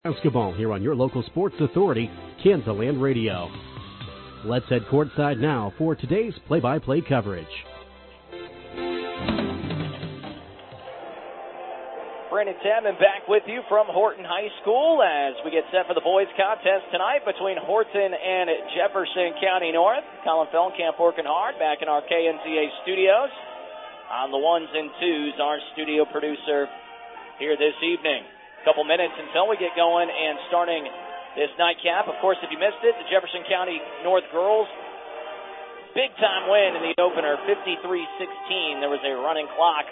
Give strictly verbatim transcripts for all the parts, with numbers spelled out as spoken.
Basketball here on your local sports authority, Kansaland Radio. Let's head courtside now for today's play-by-play coverage. Brandon Chapman back with you from Horton High School as we get set for the boys contest tonight between Horton and Jefferson County North. Colin Feldkamp working hard back in our K N Z A studios. On the ones and twos, our studio producer here this evening. Couple minutes until we get going and starting this nightcap. Of course, if you missed it, the Jefferson County North girls, big-time win in the opener, fifty-three sixteen. There was a running clock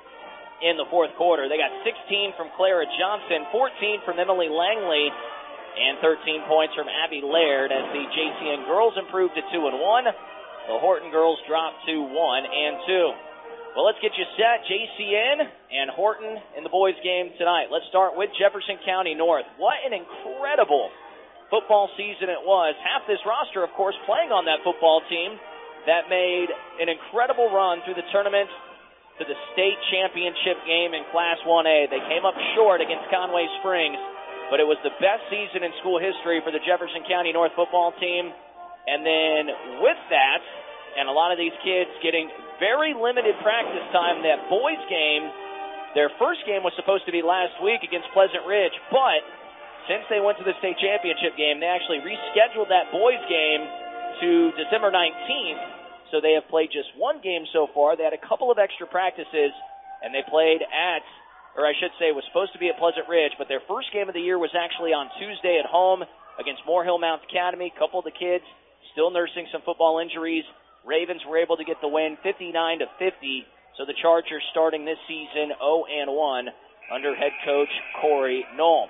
in the fourth quarter. They got sixteen from Clara Johnson, fourteen from Emily Langley, and thirteen points from Abby Laird as the J C N girls improved to two and one. The Horton girls dropped to one and two. Well, let's get you set. J C N and Horton in the boys' game tonight. Let's start with Jefferson County North. What an incredible football season it was. Half this roster, of course, playing on that football team that made an incredible run through the tournament to the state championship game in Class one A. They came up short against Conway Springs, but it was the best season in school history for the Jefferson County North football team. And then with that, and a lot of these kids getting very limited practice time, that boys game, their first game was supposed to be last week against Pleasant Ridge, but since they went to the state championship game, they actually rescheduled that boys game to December nineteenth, so they have played just one game so far. They had a couple of extra practices, and they played at, or I should say it was supposed to be at Pleasant Ridge, but their first game of the year was actually on Tuesday at home against Moore Hill Mounts Academy. A couple of the kids still nursing some football injuries. Ravens were able to get the win fifty-nine to fifty, so the Chargers starting this season oh and one under head coach Corey Knoll.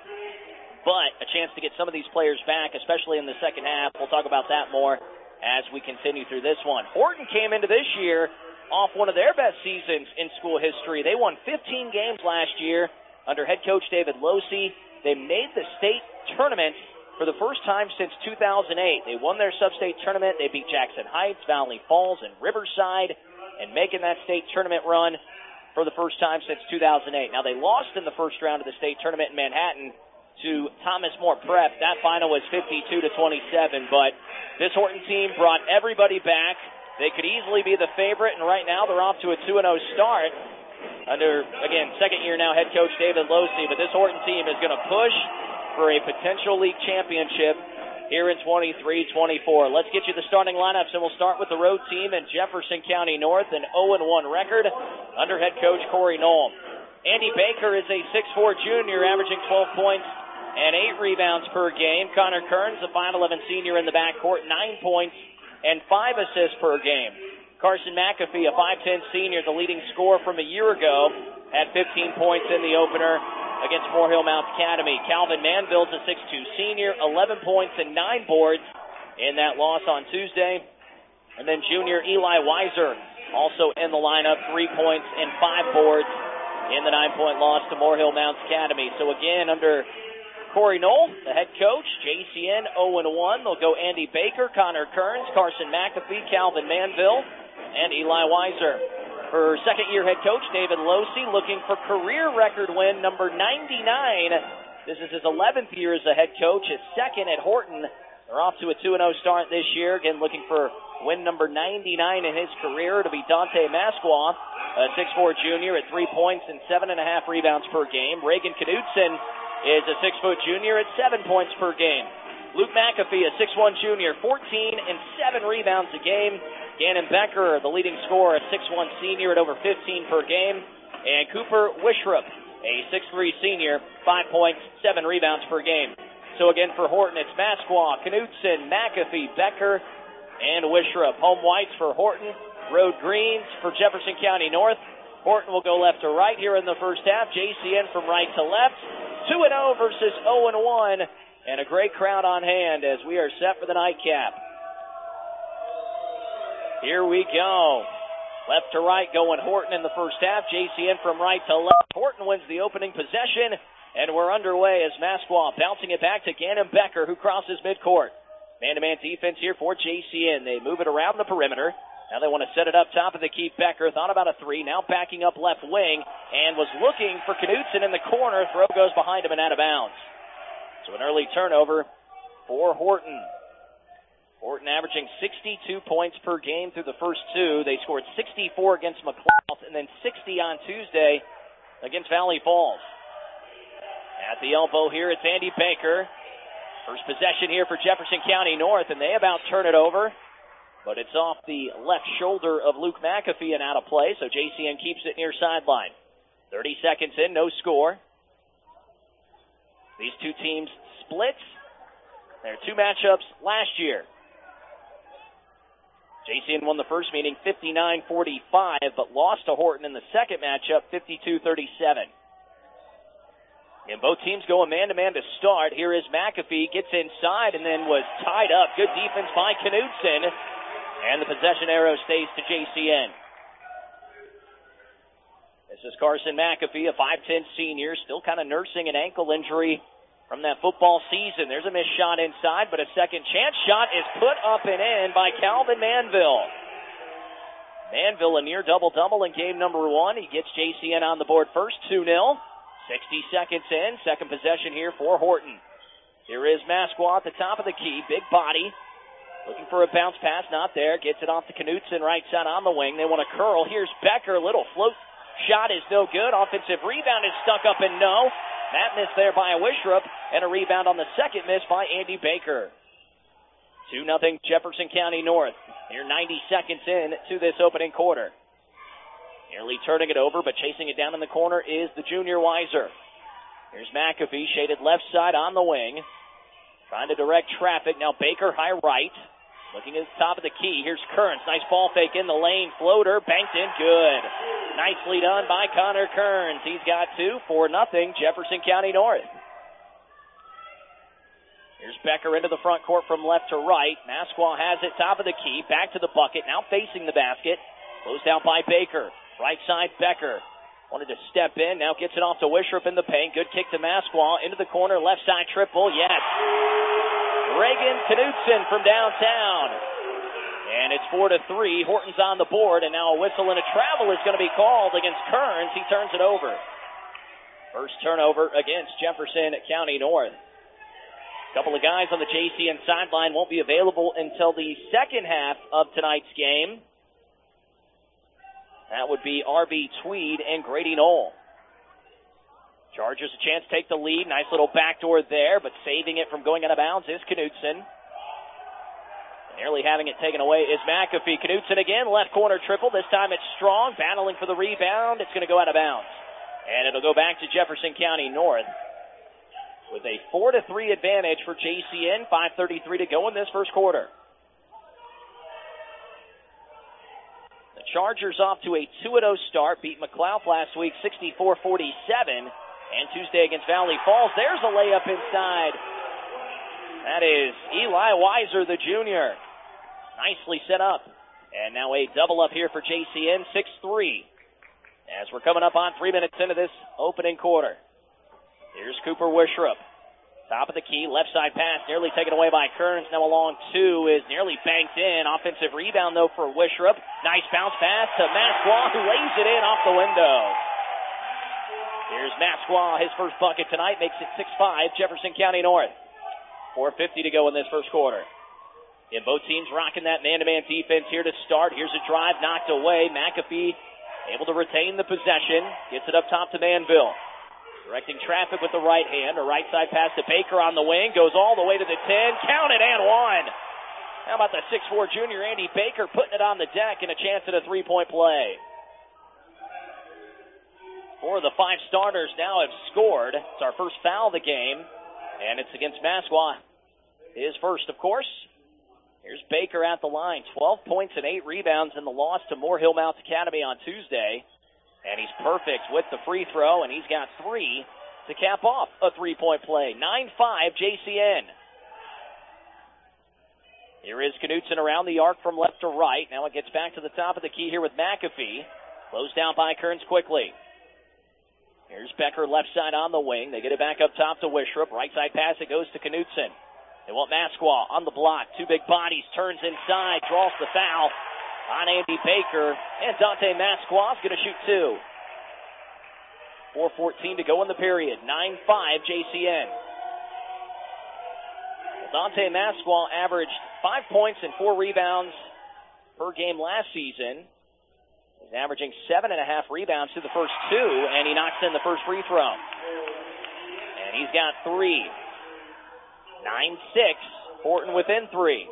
But a chance to get some of these players back, especially in the second half. We'll talk about that more as we continue through this one. Horton came into this year off one of their best seasons in school history. They won fifteen games last year under head coach David Losey. They made the state tournament for the first time since two thousand eight. They won their sub-state tournament. They beat Jackson Heights, Valley Falls, and Riverside, and making that state tournament run for the first time since two thousand eight. Now, they lost in the first round of the state tournament in Manhattan to Thomas More Prep. That final was fifty-two to twenty-seven, but this Horton team brought everybody back. They could easily be the favorite, and right now they're off to a two and oh start under, again, second year now head coach David Losey, but this Horton team is going to push for a potential league championship here in twenty-three twenty-four. Let's get you the starting lineups, and we'll start with the road team in Jefferson County North, an oh and one record under head coach Corey Knoll. Andy Baker is a six foot four junior, averaging twelve points and eight rebounds per game. Connor Kearns, a five eleven senior in the backcourt, nine points and five assists per game. Carson McAfee, a five ten senior, the leading scorer from a year ago, had fifteen points in the opener against Moore Hill Mounts Academy. Calvin Manville's a six two senior, eleven points and nine boards in that loss on Tuesday. And then junior Eli Weiser also in the lineup, three points and five boards in the nine-point loss to Moore Hill Mounts Academy. So again, under Corey Knoll, the head coach, J C N oh and one. They'll go Andy Baker, Connor Kearns, Carson McAfee, Calvin Manville, and Eli Weiser. For second-year head coach David Losey, looking for career record win number ninety-nine. This is his eleventh year as a head coach, his second at Horton. They're off to a two and oh start this year. Again, looking for win number ninety-nine in his career to be Dante Masqua, a six foot four junior at three points and seven and a half rebounds per game. Reagan Knudsen is a six foot junior at seven points per game. Luke McAfee, a six one junior, fourteen and seven rebounds a game. Gannon Becker, the leading scorer, a six one senior at over fifteen per game. And Cooper Wishrup, a six three senior, five points, seven rebounds per game. So again for Horton, it's Masqua, Knudsen, McAfee, Becker, and Wishrup. Home whites for Horton, road greens for Jefferson County North. Horton will go left to right here in the first half. J C N from right to left. two and oh versus oh and one. And a great crowd on hand as we are set for the nightcap. Here we go. Left to right going Horton in the first half. J C N from right to left. Horton wins the opening possession, and we're underway as Masqua bouncing it back to Gannon Becker, who crosses midcourt. Man-to-man defense here for J C N. They move it around the perimeter. Now they want to set it up top of the key. Becker thought about a three, now backing up left wing, and was looking for Knudsen in the corner. Throw goes behind him and out of bounds. So an early turnover for Horton. Horton averaging sixty-two points per game through the first two. They scored sixty-four against McLeod and then sixty on Tuesday against Valley Falls. At the elbow here, it's Andy Baker. First possession here for Jefferson County North, and they about turn it over. But it's off the left shoulder of Luke McAfee and out of play, so J C N keeps it near sideline. thirty seconds in, no score. These two teams split. There are two matchups last year. J C N won the first meeting fifty-nine forty-five, but lost to Horton in the second matchup fifty-two thirty-seven. And both teams go a man-to-man to start. Here is McAfee, gets inside and then was tied up. Good defense by Knudsen. And the possession arrow stays to J C N. This is Carson McAfee, a five ten senior, still kind of nursing an ankle injury from that football season. There's a missed shot inside, but a second chance shot is put up and in by Calvin Manville. Manville a near double-double in game number one. He gets J C N on the board first, two nil. sixty seconds in, second possession here for Horton. Here is Masqua at the top of the key, big body. Looking for a bounce pass, not there. Gets it off to Knudsen, right side on the wing. They want to curl. Here's Becker, little float shot is no good. Offensive rebound is stuck up and no. That miss there by Wishrup, and a rebound on the second miss by Andy Baker. two nothing Jefferson County North. Here ninety seconds in to this opening quarter. Nearly turning it over, but chasing it down in the corner is the junior Weiser. Here's McAfee, shaded left side on the wing. Trying to direct traffic. Now Baker high right. Looking at the top of the key. Here's Kearns. Nice ball fake in the lane. Floater. Banked in. Good. Nicely done by Connor Kearns. He's got two. four nothing Jefferson County North. Here's Becker into the front court from left to right. Masqua has it. Top of the key. Back to the bucket. Now facing the basket. Closed out by Baker. Right side, Becker. Wanted to step in. Now gets it off to Wishrup in the paint. Good kick to Masqua. Into the corner. Left side triple. Yes. Reagan Knudsen from downtown. And it's four to three. Horton's on the board. And now a whistle and a travel is going to be called against Kearns. He turns it over. First turnover against Jefferson County North. A couple of guys on the J C N sideline won't be available until the second half of tonight's game. That would be R B Tweed and Grady Knoll. Chargers a chance to take the lead. Nice little backdoor there, but saving it from going out of bounds is Knudsen. Nearly having it taken away is McAfee. Knudsen again, left corner triple. This time it's Strong, battling for the rebound. It's going to go out of bounds. And it'll go back to Jefferson County North with a four to three advantage for J C N. five thirty-three to go in this first quarter. The Chargers off to a two and oh start. Beat McLeod last week sixty-four forty-seven. And Tuesday against Valley Falls. There's a layup inside. That is Eli Weiser, the junior. Nicely set up. And now a double up here for J C N, six three. As we're coming up on three minutes into this opening quarter. Here's Cooper Wishrup. Top of the key, left side pass, nearly taken away by Kearns. Now a long two is nearly banked in. Offensive rebound, though, for Wishrup. Nice bounce pass to Masqua, who lays it in off the window. Here's Masqua, his first bucket tonight, makes it six five, Jefferson County North. four fifty to go in this first quarter. And both teams rocking that man-to-man defense here to start. Here's a drive knocked away. McAfee able to retain the possession. Gets it up top to Manville. Directing traffic with the right hand. A right side pass to Baker on the wing. Goes all the way to the ten. Count it and one. How about the six four junior Andy Baker putting it on the deck and a chance at a three-point play. Four of the five starters now have scored. It's our first foul of the game. And it's against Masqua. His first, of course. Here's Baker at the line. twelve points and eight rebounds in the loss to Moore Hill Mounts Academy on Tuesday. And he's perfect with the free throw, and he's got three to cap off a three-point play. nine five J C N. Here is Knudsen around the arc from left to right. Now it gets back to the top of the key here with McAfee. Closed down by Kearns quickly. Here's Becker left side on the wing. They get it back up top to Wishrup. Right side pass, it goes to Knudsen. They want Masqua on the block. Two big bodies, turns inside, draws the foul on Andy Baker. And Dante Masqua's going to shoot two. four fourteen to go in the period. nine five J C N. Dante Masqua averaged five points and four rebounds per game last season. He's averaging seven and a half rebounds through the first two, and he knocks in the first free throw. And he's got three. nine six. Horton within three.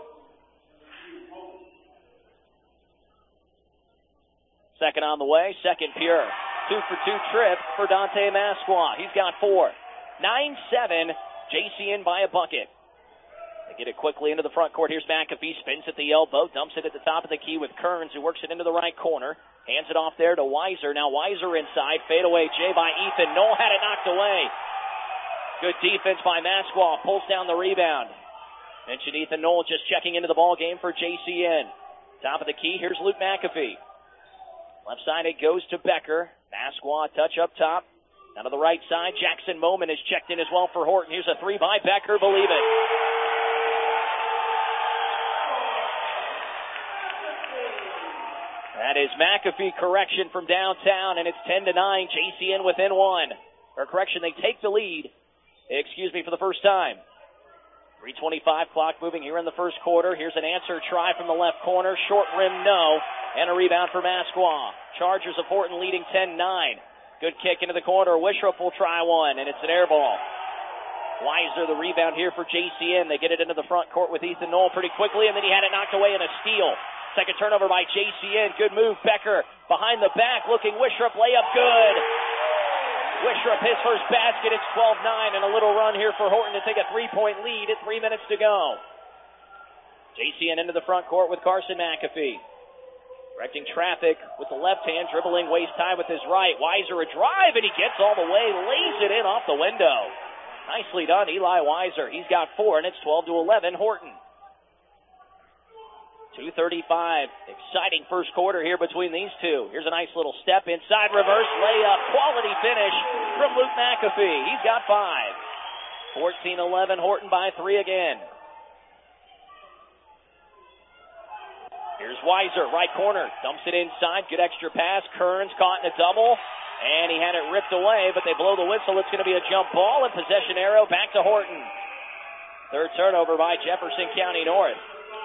Second on the way, second pure. Two for two trip for Dante Masqua. He's got four. nine seven. J C N by a bucket. They get it quickly into the front court. Here's McAfee. Spins at the elbow. Dumps it at the top of the key with Kearns, who works it into the right corner. Hands it off there to Weiser. Now Weiser inside. Fadeaway J by Ethan. Knoll had it knocked away. Good defense by Masqua. Pulls down the rebound. Mentioned Ethan Knoll just checking into the ball game for J C N. Top of the key. Here's Luke McAfee. Left side it goes to Becker. Masqua touch up top. Down to the right side, Jackson Moman is checked in as well for Horton. Here's a three by Becker, believe it. That is McAfee correction from downtown, and it's ten to nine. J C N within one. Or correction, they take the lead. Excuse me, for the first time. three twenty-five clock moving here in the first quarter. Here's an answer try from the left corner. Short rim, no. And a rebound for Masqua. Chargers of Horton leading ten nine. Good kick into the corner. Wishrup will try one, and it's an air ball. Weiser, the rebound here for J C N. They get it into the front court with Ethan Knoll pretty quickly, and then he had it knocked away in a steal. Second turnover by J C N. Good move. Becker behind the back looking. Wishrup layup good. Wishrup his first basket. It's twelve nine, and a little run here for Horton to take a three-point lead at three minutes to go. J C N into the front court with Carson McAfee. Directing traffic with the left hand, dribbling waist high with his right. Weiser a drive, and he gets all the way, lays it in off the window. Nicely done, Eli Weiser. He's got four, and it's twelve to eleven, Horton. two thirty-five. Exciting first quarter here between these two. Here's a nice little step inside, reverse layup. Quality finish from Luke McAfee. He's got five. fourteen eleven, Horton by three again. Here's Weiser, right corner, dumps it inside, good extra pass. Kearns caught in a double, and he had it ripped away, but they blow the whistle. It's going to be a jump ball, and possession arrow back to Horton. Third turnover by Jefferson County North.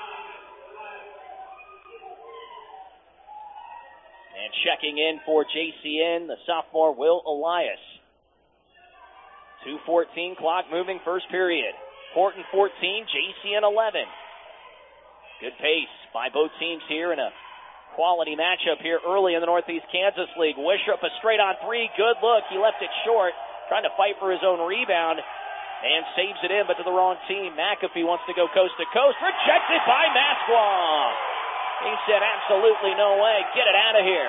And checking in for J C N, the sophomore Will Elias. two fourteen clock moving first period. Horton fourteen, J C N eleven. Good pace by both teams here in a quality matchup here early in the Northeast Kansas League. Wishrup a straight on three. Good look. He left it short, trying to fight for his own rebound, and saves it in, but to the wrong team. McAfee wants to go coast to coast. Rejected by Masqua. He said, absolutely no way. Get it out of here.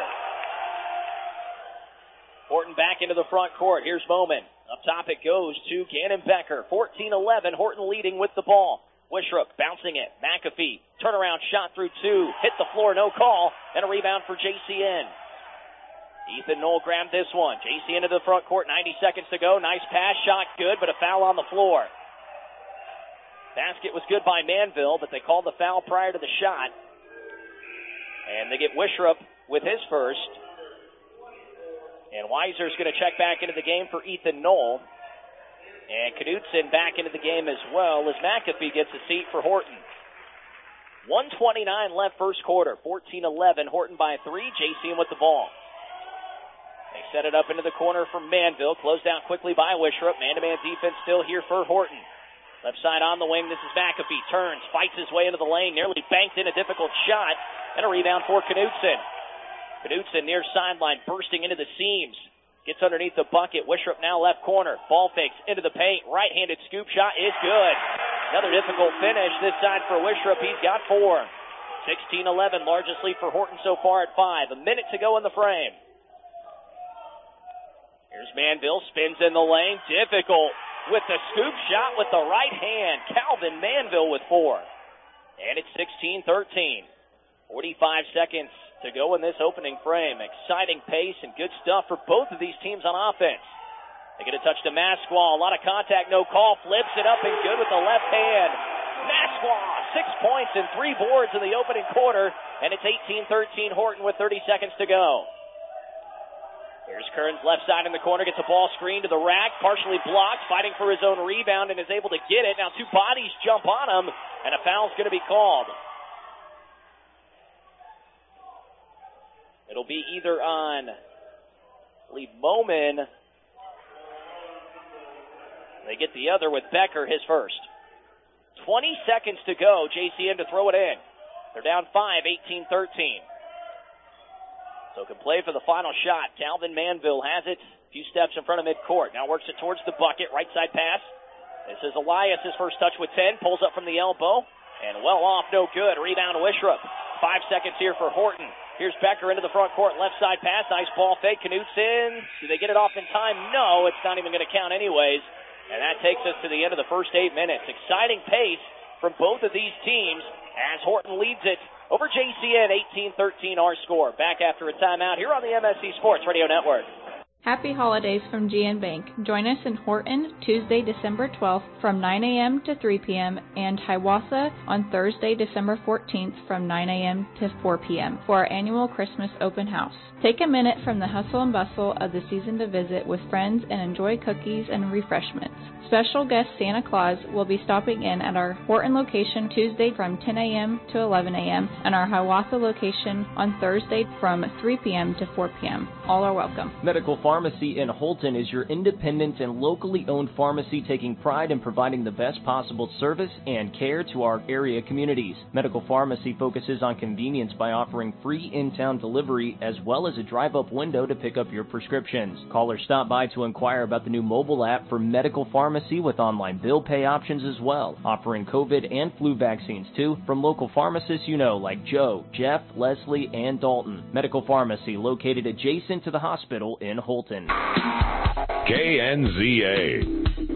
Horton back into the front court. Here's Bowman. Up top it goes to Gannon Becker. fourteen eleven. Horton leading with the ball. Wishrup bouncing it. McAfee, turnaround shot through two. Hit the floor, no call. And a rebound for J C N. Ethan Knoll grabbed this one. J C N into the front court, ninety seconds to go. Nice pass, shot good, but a foul on the floor. Basket was good by Manville, but they called the foul prior to the shot. And they get Wishrup with his first. And Weiser's going to check back into the game for Ethan Knoll. And Knudsen back into the game as well as McAfee gets a seat for Horton. one twenty-nine left first quarter. fourteen eleven. Horton by three. J C N with the ball. They set it up into the corner for Manville. Closed out quickly by Wishrup. Man-to-man defense still here for Horton. Left side on the wing. This is McAfee. Turns. Fights his way into the lane. Nearly banked in a difficult shot. And a rebound for Knudsen. Knudsen near sideline. Bursting into the seams. Gets underneath the bucket. Wishrup now left corner. Ball fakes into the paint. Right-handed scoop shot is good. Another difficult finish this side for Wishrup. He's got four. sixteen eleven, largest lead for Horton so far at five. A minute to go in the frame. Here's Manville. Spins in the lane. Difficult with the scoop shot with the right hand. Calvin Manville with four. And it's sixteen thirteen. forty-five seconds to go in this opening frame. Exciting pace and good stuff for both of these teams on offense. They get a touch to Masqua. A lot of contact, no call. Flips it up and good with the left hand. Masqua, six points and three boards in the opening quarter. And it's eighteen thirteen Horton with thirty seconds to go. Here's Kearns left side in the corner, gets a ball screen to the rack, partially blocked, fighting for his own rebound, and is able to get it. Now two bodies jump on him, and a foul's going to be called. It'll be either on, I believe, Moman. They get the other with Becker, his first. twenty seconds to go, J C N to throw it in. They're down five, eighteen thirteen. So can play for the final shot. Calvin Manville has it. A few steps in front of midcourt. Now works it towards the bucket. Right side pass. This is Elias, his first touch with ten. Pulls up from the elbow. And well off, no good. Rebound Wishrup. Five seconds here for Horton. Here's Becker into the front court. Left side pass. Nice ball fake. Knut's in. Do they get it off in time? No, it's not even going to count anyways. And that takes us to the end of the first eight minutes. Exciting pace from both of these teams as Horton leads it over J C N, eighteen thirteen our score. Back after a timeout here on the M S C Sports Radio Network. Happy holidays from G N Bank. Join us in Horton Tuesday, December twelfth from nine a.m. to three p.m. and Hiawatha on Thursday, December fourteenth from nine a.m. to four p.m. for our annual Christmas open house. Take a minute from the hustle and bustle of the season to visit with friends and enjoy cookies and refreshments. Special guest Santa Claus will be stopping in at our Horton location Tuesday from ten a.m. to eleven a.m. and our Hiawatha location on Thursday from three p.m. to four p.m. All are welcome. Medical Pharmacy in Holton is your independent and locally owned pharmacy taking pride in providing the best possible service and care to our area communities. Medical Pharmacy focuses on convenience by offering free in-town delivery as well as a drive-up window to pick up your prescriptions. Call or stop by to inquire about the new mobile app for Medical Pharmacy with online bill pay options as well, offering COVID and flu vaccines too from local pharmacists you know like Joe, Jeff, Leslie, and Dalton. Medical Pharmacy located adjacent to the hospital in Holton. K N Z A.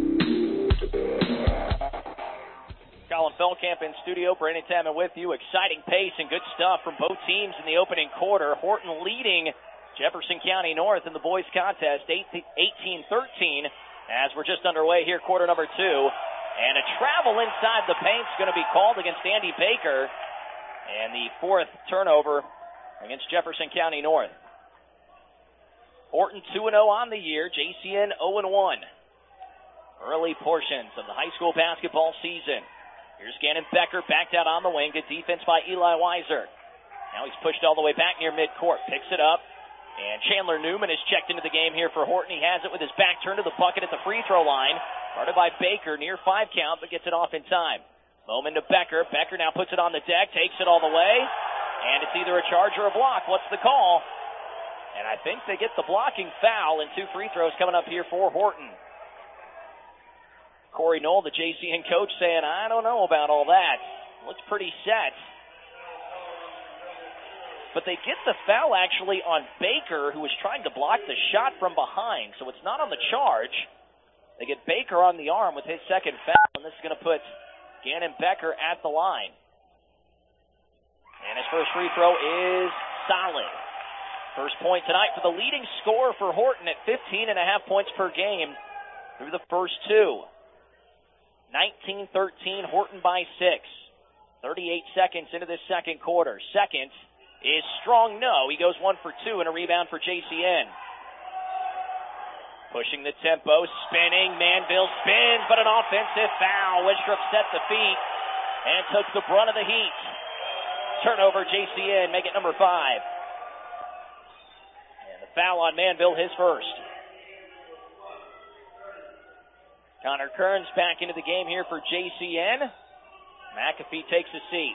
Colin Feldkamp in studio. Brandon Tamman with you. Exciting pace and good stuff from both teams in the opening quarter. Horton leading Jefferson County North in the boys contest eighteen thirteen as we're just underway here, quarter number two. And a travel inside the paint is going to be called against Andy Baker. And the fourth turnover against Jefferson County North. Horton two and oh on the year, J C N oh and one. Early portions of the high school basketball season. Here's Gannon Becker backed out on the wing. Good defense by Eli Weiser. Now he's pushed all the way back near midcourt. Picks it up. And Chandler Newman is checked into the game here for Horton. He has it with his back turned to the bucket at the free throw line. Guarded by Baker, near five count, but gets it off in time. Bowman to Becker. Becker now puts it on the deck, takes it all the way. And it's either a charge or a block. What's the call? And I think they get the blocking foul, and two free throws coming up here for Horton. Corey Knoll, the J C N coach, saying, I don't know about all that. Looks pretty set. But they get the foul actually on Baker, who was trying to block the shot from behind, so it's not on the charge. They get Baker on the arm with his second foul, and this is going to put Gannon Becker at the line. And his first free throw is solid. First point tonight for the leading scorer for Horton at fifteen and a half points per game through the first two. nineteen thirteen, Horton by six. thirty-eight seconds into this second quarter. Second is Strong, no. He goes one for two and a rebound for J C N. Pushing the tempo, spinning, Manville spins, but an offensive foul. Wistrup set the feet and took the brunt of the heat. Turnover, J C N, make it number five. Foul on Manville, his first. Connor Kearns back into the game here for J C N. McAfee takes a seat.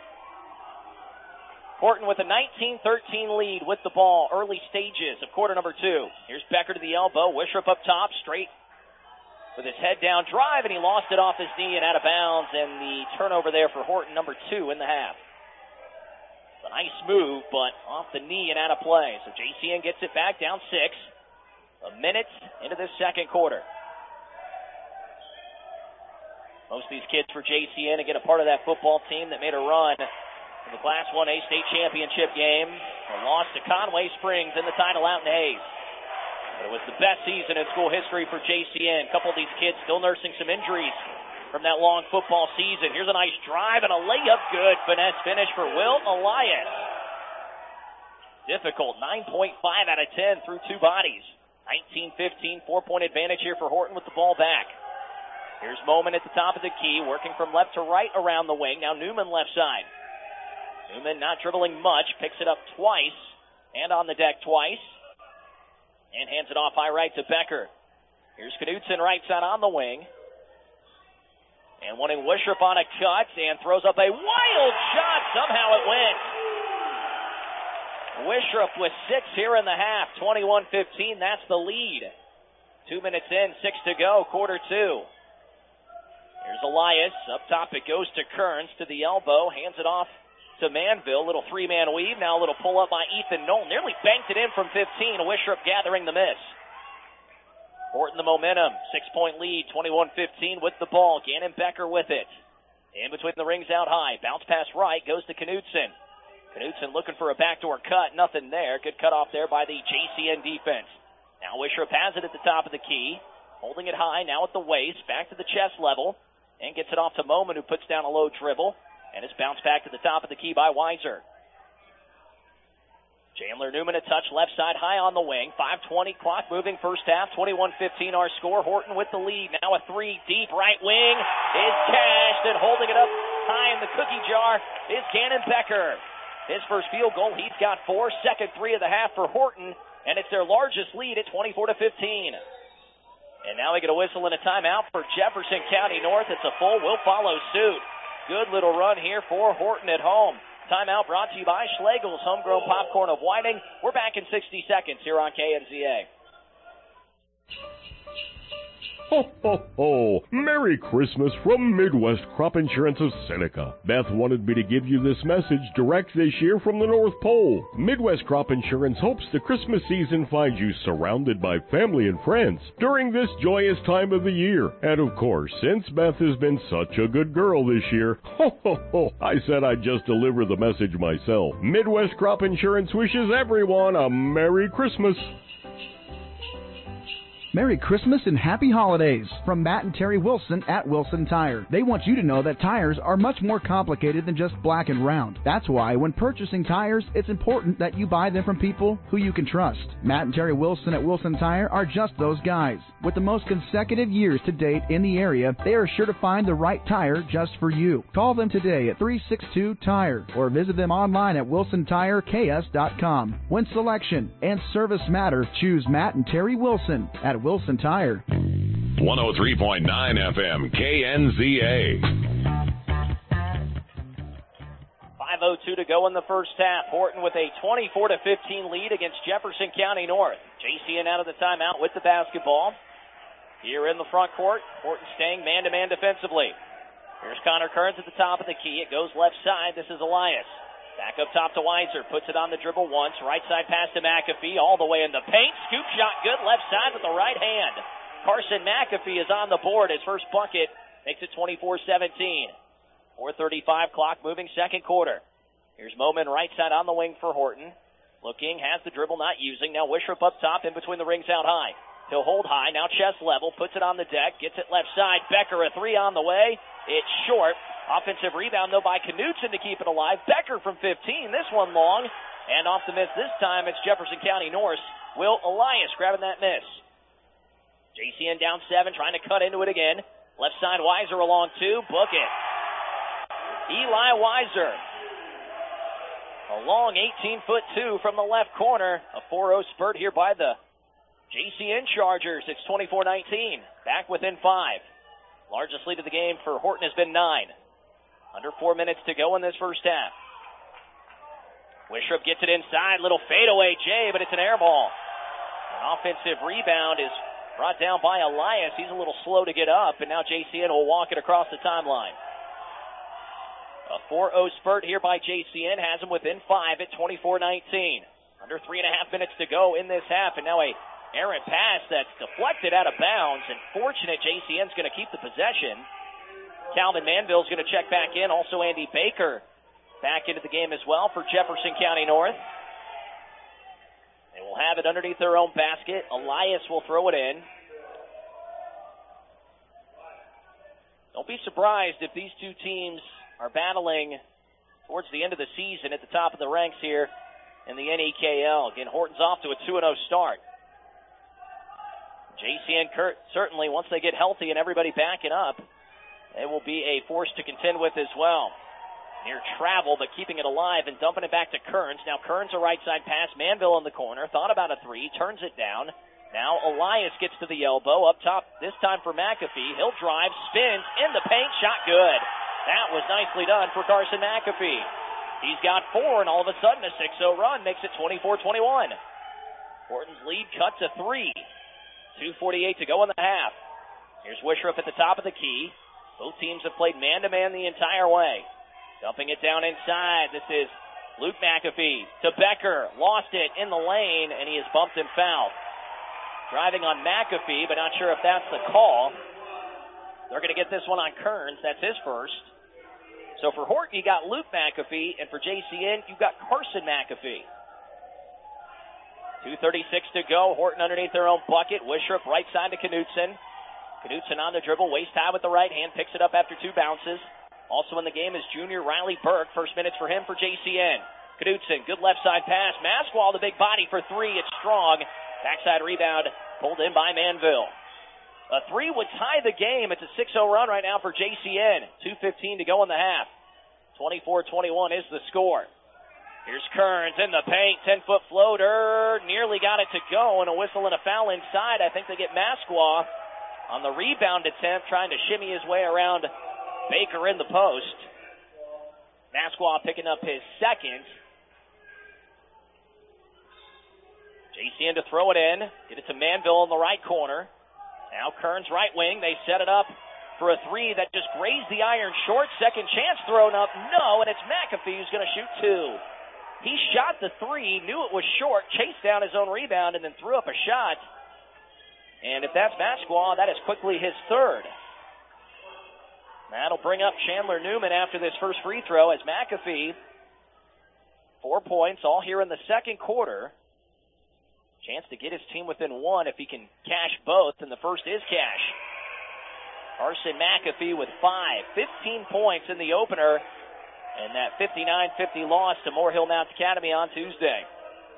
Horton with a nineteen thirteen lead with the ball, early stages of quarter number two. Here's Becker to the elbow, Wistrup up top, straight with his head down drive, and he lost it off his knee and out of bounds, and the turnover there for Horton, number two in the half. A nice move, but off the knee and out of play. So J C N gets it back, down six. A minute into this second quarter. Most of these kids for J C N again a part of that football team that made a run in the Class one A state championship game. A loss to Conway Springs in the title out in Hayes. But it was the best season in school history for J C N. A couple of these kids still nursing some injuries from that long football season. Here's a nice drive and a layup. Good finesse finish for Will Elias. difficult. nine point five out of ten through two bodies. nineteen fifteen, four-point advantage here for Horton with the ball back. Here's Moman at the top of the key, working from left to right around the wing. Now Newman left side. Newman not dribbling much, picks it up twice, and on the deck twice, and hands it off high right to Becker. Here's Knudsen right side on the wing. And wanting Wishrup on a cut, and throws up a wild shot. Somehow it went. Wishrup with six here in the half. twenty-one fifteen, that's the lead. Two minutes in, six to go, quarter two. Here's Elias. Up top it goes to Kearns to the elbow. Hands it off to Manville. Little three-man weave. Now a little pull-up by Ethan Nolan. Nearly banked it in from fifteen. Wishrup gathering the miss. Horton the momentum. Six-point lead. twenty-one fifteen with the ball. Gannon Becker with it. In between the rings out high. Bounce pass right. Goes to Knudsen. Knudsen looking for a backdoor cut. Nothing there. Good cut off there by the J C N defense. Now Wishrup has it at the top of the key. Holding it high now at the waist. Back to the chest level. And gets it off to Moman, who puts down a low dribble. And it's bounced back to the top of the key by Weiser. Chandler Newman a touch left side high on the wing. five twenty clock moving first half. twenty-one fifteen our score. Horton with the lead. Now a three deep right wing is cashed, and holding it up high in the cookie jar is Gannon Becker. His first field goal, he's got four. Second three of the half for Horton, and it's their largest lead at twenty-four to fifteen. And now we get a whistle and a timeout for Jefferson County North. It's a full. We'll follow suit. Good little run here for Horton at home. Timeout brought to you by Schlegel's Homegrown Popcorn of Whiting. We're back in sixty seconds here on K N Z A. Ho, ho, ho! Merry Christmas from Midwest Crop Insurance of Seneca. Beth wanted me to give you this message direct this year from the North Pole. Midwest Crop Insurance hopes the Christmas season finds you surrounded by family and friends during this joyous time of the year. And of course, since Beth has been such a good girl this year, ho, ho, ho, I said I'd just deliver the message myself. Midwest Crop Insurance wishes everyone a Merry Christmas. Merry Christmas and Happy Holidays from Matt and Terry Wilson at Wilson Tire. They want you to know that tires are much more complicated than just black and round. That's why when purchasing tires, it's important that you buy them from people who you can trust. Matt and Terry Wilson at Wilson Tire are just those guys. With the most consecutive years to date in the area, they are sure to find the right tire just for you. Call them today at three six two tire or visit them online at wilson tire k s dot com. When selection and service matter, choose Matt and Terry Wilson at Wilson Tire. one oh three point nine F M K N Z A. five oh two to go in the first half. Horton with a twenty-four to fifteen lead against Jefferson County North. J C N out of the timeout with the basketball. Here in the front court, Horton staying man-to-man defensively. Here's Connor Kearns at the top of the key. It goes left side. This is Elias. Back up top to Weiser. Puts it on the dribble once. Right side pass to McAfee. All the way in the paint. Scoop shot good. Left side with the right hand. Carson McAfee is on the board. His first bucket makes it twenty-four seventeen. four thirty-five clock moving second quarter. Here's Moman right side on the wing for Horton. Looking, has the dribble, not using. Now Wishrup up top in between the rings out high. He'll hold high. Now chest level. Puts it on the deck. Gets it left side. Becker a three on the way. It's short. Offensive rebound, though, by Knudsen to keep it alive. Becker from fifteen. This one long. And off the miss this time, it's Jefferson County North. Will Elias grabbing that miss. J C N down seven, trying to cut into it again. Left side, Weiser along two. Book it. Eli Weiser. A long eighteen foot two from the left corner. A four oh spurt here by the J C N Chargers. It's twenty-four nineteen. Back within five. Largest lead of the game for Horton has been nine. Under four minutes to go in this first half. Wishrup gets it inside. Little fadeaway J, but it's an air ball. An offensive rebound is brought down by Elias. He's a little slow to get up, and now J C N will walk it across the timeline. A four oh spurt here by J C N has him within five at twenty-four nineteen. Under three and a half minutes to go in this half, and now a errant pass that's deflected out of bounds, and fortunate J C N's going to keep the possession. Calvin Manville's going to check back in. Also Andy Baker back into the game as well for Jefferson County North. They will have it underneath their own basket. Elias will throw it in. Don't be surprised if these two teams are battling towards the end of the season at the top of the ranks here in the N E K L. Again, Horton's off to a two and oh start. J C N Kurt, certainly, once they get healthy and everybody backing up, they will be a force to contend with as well. Near travel, but keeping it alive and dumping it back to Kearns. Now Kearns a right side pass. Manville in the corner. Thought about a three. Turns it down. Now Elias gets to the elbow. Up top this time for McAfee. He'll drive. Spins. In the paint. Shot good. That was nicely done for Carson McAfee. He's got four, and all of a sudden a six oh run makes it twenty-four twenty-one. Horton's lead cut to three. two forty-eight to go in the half. Here's Wishrup at the top of the key. Both teams have played man-to-man the entire way. Dumping it down inside. This is Luke McAfee to Becker. Lost it in the lane, and he is bumped and fouled. Driving on McAfee, but not sure if that's the call. They're going to get this one on Kearns. That's his first. So for Horton, you got Luke McAfee, and for J C N, you got Carson McAfee. two thirty-six to go. Horton underneath their own bucket. Wishrup right side to Knutson. Knutson on the dribble. Waist high with the right hand. Picks it up after two bounces. Also in the game is junior Riley Burke. First minutes for him for J C N. Knutson, good left side pass. Masqual, the big body for three. It's strong. Backside rebound pulled in by Manville. A three would tie the game. It's a six oh run right now for J C N. two fifteen to go in the half. twenty-four twenty-one is the score. Here's Kearns in the paint. ten-foot floater. Nearly got it to go, and a whistle and a foul inside. I think they get Masqual on the rebound attempt, trying to shimmy his way around Baker in the post. Masqual picking up his second. J C N to throw it in. Get it to Manville in the right corner. Now Kearns right wing. They set it up for a three that just grazed the iron short. Second chance thrown up. No, and it's McAfee who's going to shoot two. He shot the three, knew it was short, chased down his own rebound, and then threw up a shot. And if that's Masqual, that is quickly his third. That'll bring up Chandler Newman after this first free throw as McAfee, four points, all here in the second quarter. Chance to get his team within one if he can cash both, and the first is cash. Carson McAfee with five, fifteen points in the opener, and that fifty-nine fifty loss to Moore Hill Mounts Academy on Tuesday.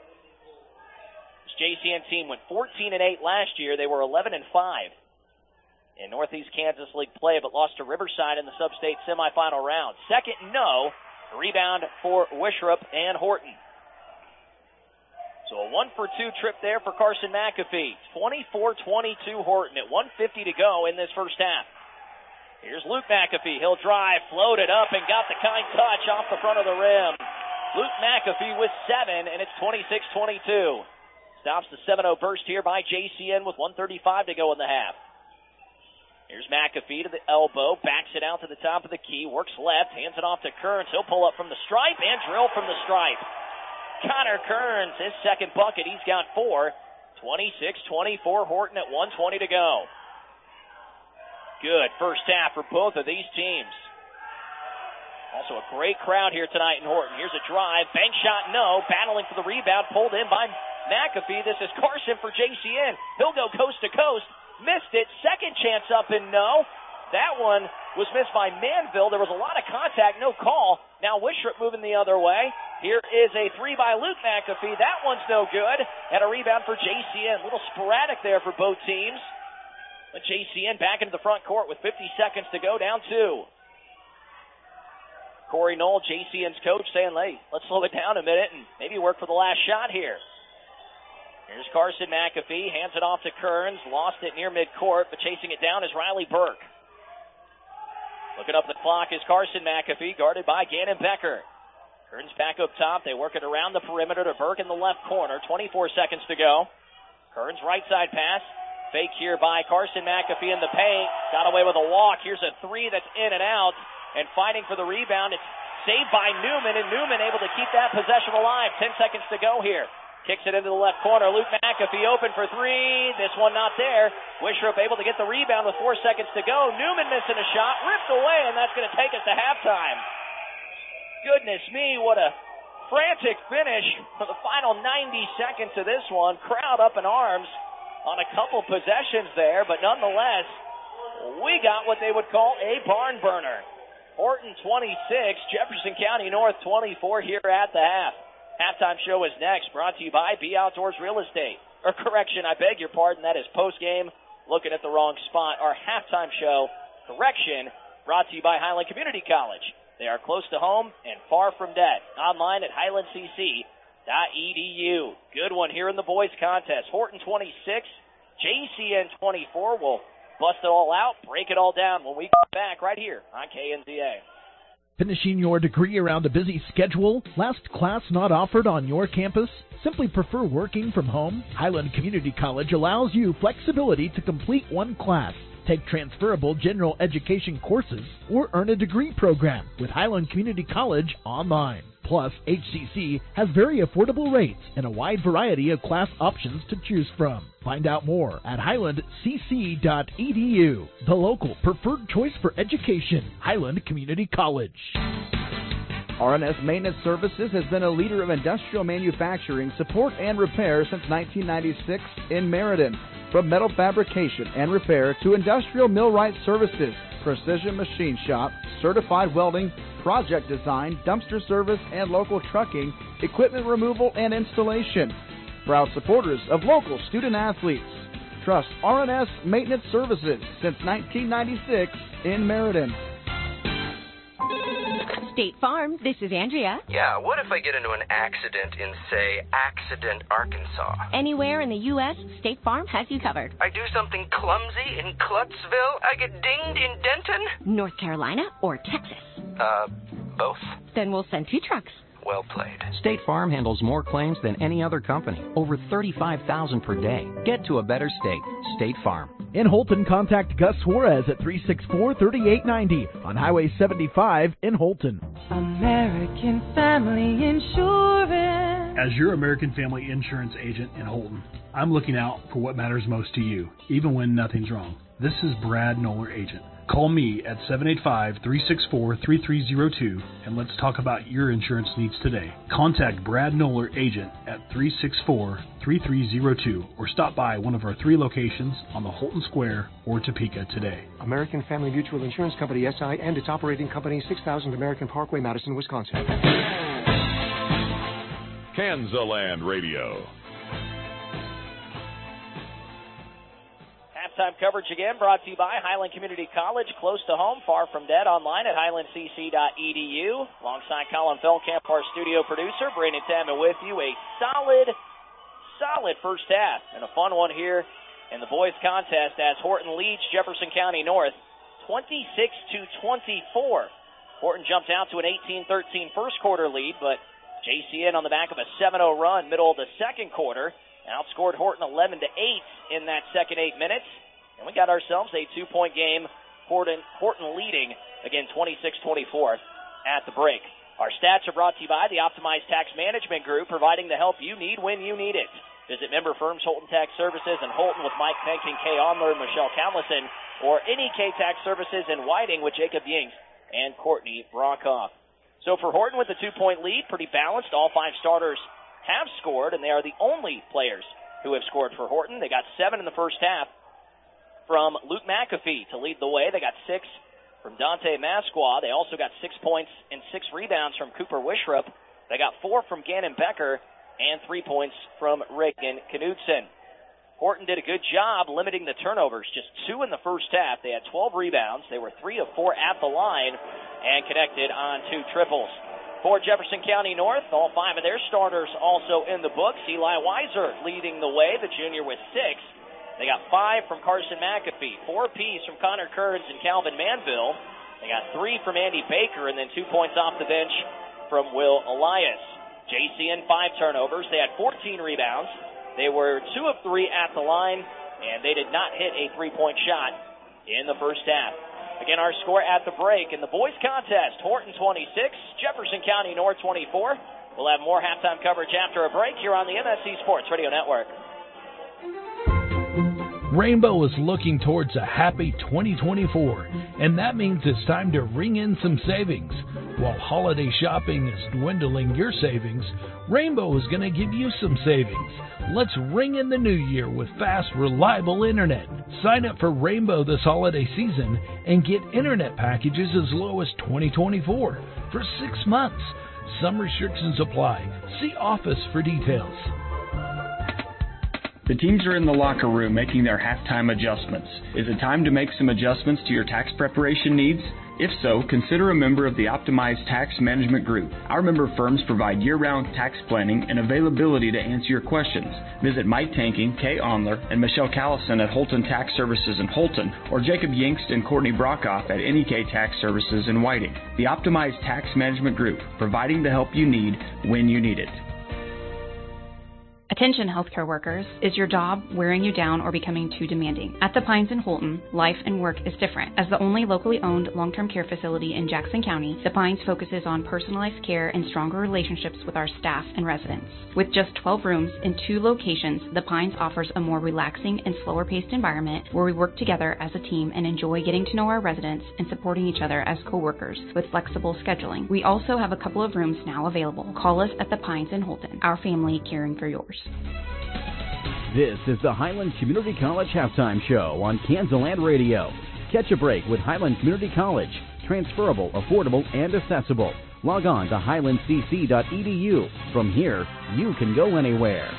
This J C N team went fourteen and eight last year. They were eleven and five in Northeast Kansas League play, but lost to Riverside in the sub-state semifinal round. Second, no. Rebound for Wishrup and Horton. So a one for two trip there for Carson McAfee. twenty-four twenty-two Horton at one fifty to go in this first half. Here's Luke McAfee. He'll drive, floated up, and got the kind touch off the front of the rim. Luke McAfee with seven, and it's twenty-six twenty-two. Stops the seven oh burst here by J C N with one thirty-five to go in the half. Here's McAfee to the elbow, backs it out to the top of the key, works left, hands it off to Kearns. He'll pull up from the stripe and drill from the stripe. Connor Kearns, his second bucket. He's got four. twenty-six twenty-four, Horton at one twenty to go. Good first half for both of these teams. Also a great crowd here tonight in Horton. Here's a drive. Bank shot, no. Battling for the rebound, pulled in by McAfee. This is Carson for J C N. He'll go coast to coast. Missed it. Second chance up and no. That one was missed by Manville. There was a lot of contact, no call. Now Wishrup moving the other way. Here is a three by Luke McAfee. That one's no good. And a rebound for J C N. A little sporadic there for both teams. But J C N back into the front court with fifty seconds to go, down two. Corey Knoll, J C N's coach, saying, hey, let's slow it down a minute and maybe work for the last shot here. Here's Carson McAfee, hands it off to Kearns, lost it near midcourt, but chasing it down is Riley Burke. Looking up the clock is Carson McAfee, guarded by Gannon Becker. Kearns back up top, they work it around the perimeter to Burke in the left corner, twenty-four seconds to go. Kearns right side pass, fake here by Carson McAfee in the paint, got away with a walk, here's a three that's in and out, and fighting for the rebound, it's saved by Newman, and Newman able to keep that possession alive, ten seconds to go here. Kicks it into the left corner. Luke McAfee open for three. This one not there. Wishrup able to get the rebound with four seconds to go. Newman missing a shot. Ripped away, and that's going to take us to halftime. Goodness me, what a frantic finish for the final ninety seconds of this one. Crowd up in arms on a couple possessions there, but nonetheless, we got what they would call a barn burner. Horton twenty-six, Jefferson County North twenty-four here at the half. Halftime show is next, brought to you by B Outdoors Real Estate. Or correction, I beg your pardon, that is postgame. Looking at the wrong spot. Our halftime show, correction, brought to you by Highland Community College. They are close to home and far from debt. Online at highland c c dot e d u. Good one here in the boys contest. Horton twenty-six, J C N twenty-four. We'll bust it all out, break it all down when we get back right here on K N Z A. Finishing your degree around a busy schedule? Last class not offered on your campus? Simply prefer working from home? Highland Community College allows you flexibility to complete one class, take transferable general education courses, or earn a degree program with Highland Community College online. Plus, H C C has very affordable rates and a wide variety of class options to choose from. Find out more at highland c c dot e d u. The local preferred choice for education, Highland Community College. R and S Maintenance Services has been a leader of industrial manufacturing, support, and repair since nineteen ninety-six in Meriden. From metal fabrication and repair to industrial millwright services, precision machine shop, certified welding, project design, dumpster service, and local trucking, equipment removal, and installation. Proud supporters of local student athletes. Trust R and S Maintenance Services since nineteen ninety-six in Meriden. State Farm, this is Andrea. Yeah, what if I get into an accident in, say, Accident, Arkansas? Anywhere in the U S, State Farm has you covered. I do something clumsy in Cluttsville, I get dinged in Denton? North Carolina or Texas? Uh, both. Then we'll send two trucks. Well played. State Farm handles more claims than any other company. Over thirty-five thousand per day. Get to a better state. State Farm. In Holton, contact Gus Suarez at three six four, three eight nine zero on Highway seventy-five in Holton. American Family Insurance. As your American Family Insurance agent in Holton, I'm looking out for what matters most to you, even when nothing's wrong. This is Brad Noller, agent. Call me at seven eight five, three six four, three three zero two and let's talk about your insurance needs today. Contact Brad Noller, agent at three six four, three three zero two or stop by one of our three locations on the Holton Square or Topeka today. American Family Mutual Insurance Company, S I, and its operating company, six thousand American Parkway, Madison, Wisconsin. Kansaland Radio. Halftime coverage again brought to you by Highland Community College, close to home, far from dead, online at highland c c dot e d u. Alongside Colin Feldkamp, our studio producer, Brandon Tamman with you. A solid, solid first half and a fun one here in the boys contest as Horton leads Jefferson County North twenty-six to twenty-four. Horton jumped out to an eighteen thirteen first quarter lead, but J C N on the back of a seven oh run middle of the second quarter outscored Horton eleven to eight in that second eight minutes. And we got ourselves a two-point game, Horton, Horton leading, again, twenty-six twenty-four at the break. Our stats are brought to you by the Optimized Tax Management Group, providing the help you need when you need it. Visit member firms Holton Tax Services in Holton with Mike Penkin, Kay Onler, and Michelle Callison, or any K-Tax Services in Whiting with Jacob Yinks and Courtney Brockhoff. So for Horton with a two-point lead, pretty balanced. All five starters have scored, and they are the only players who have scored for Horton. They got seven in the first half from Luke McAfee to lead the way. They got six from Dante Masqua. They also got six points and six rebounds from Cooper Wishrup. They got four from Gannon Becker and three points from Reagan Knudsen. Horton did a good job limiting the turnovers, just two in the first half. They had twelve rebounds. They were three of four at the line and connected on two triples. For Jefferson County North, all five of their starters also in the books. Eli Weiser leading the way, the junior with six. They got five from Carson McAfee, four apiece from Connor Kearns and Calvin Manville. They got three from Andy Baker, and then two points off the bench from Will Elias. J C N, five turnovers. They had fourteen rebounds. They were two of three at the line, and they did not hit a three-point shot in the first half. Again, our score at the break in the boys contest, Horton twenty-six, Jefferson County North twenty-four. We'll have more halftime coverage after a break here on the M S C Sports Radio Network. Rainbow is looking towards a happy twenty twenty-four, and that means it's time to ring in some savings. While holiday shopping is dwindling your savings, Rainbow is going to give you some savings. Let's ring in the new year with fast, reliable internet. Sign up for Rainbow this holiday season and get internet packages as low as twenty twenty-four for six months. Some restrictions apply. See office for details. The teams are in the locker room making their halftime adjustments. Is it time to make some adjustments to your tax preparation needs? If so, consider a member of the Optimized Tax Management Group. Our member firms provide year-round tax planning and availability to answer your questions. Visit Mike Tanking, Kay Onler, and Michelle Callison at Holton Tax Services in Holton, or Jacob Yingst and Courtney Brockhoff at N E K Tax Services in Whiting. The Optimized Tax Management Group, providing the help you need when you need it. Attention healthcare workers, is your job wearing you down or becoming too demanding? At the Pines in Holton, life and work is different. As the only locally owned long-term care facility in Jackson County, the Pines focuses on personalized care and stronger relationships with our staff and residents. With just twelve rooms in two locations, the Pines offers a more relaxing and slower-paced environment where we work together as a team and enjoy getting to know our residents and supporting each other as co-workers with flexible scheduling. We also have a couple of rooms now available. Call us at the Pines in Holton, our family caring for yours. This is the Highland Community College Halftime Show on Kansas Radio. Catch a break with Highland Community College. Transferable, affordable, and accessible. Log on to highland c c dot e d u. From here, you can go anywhere.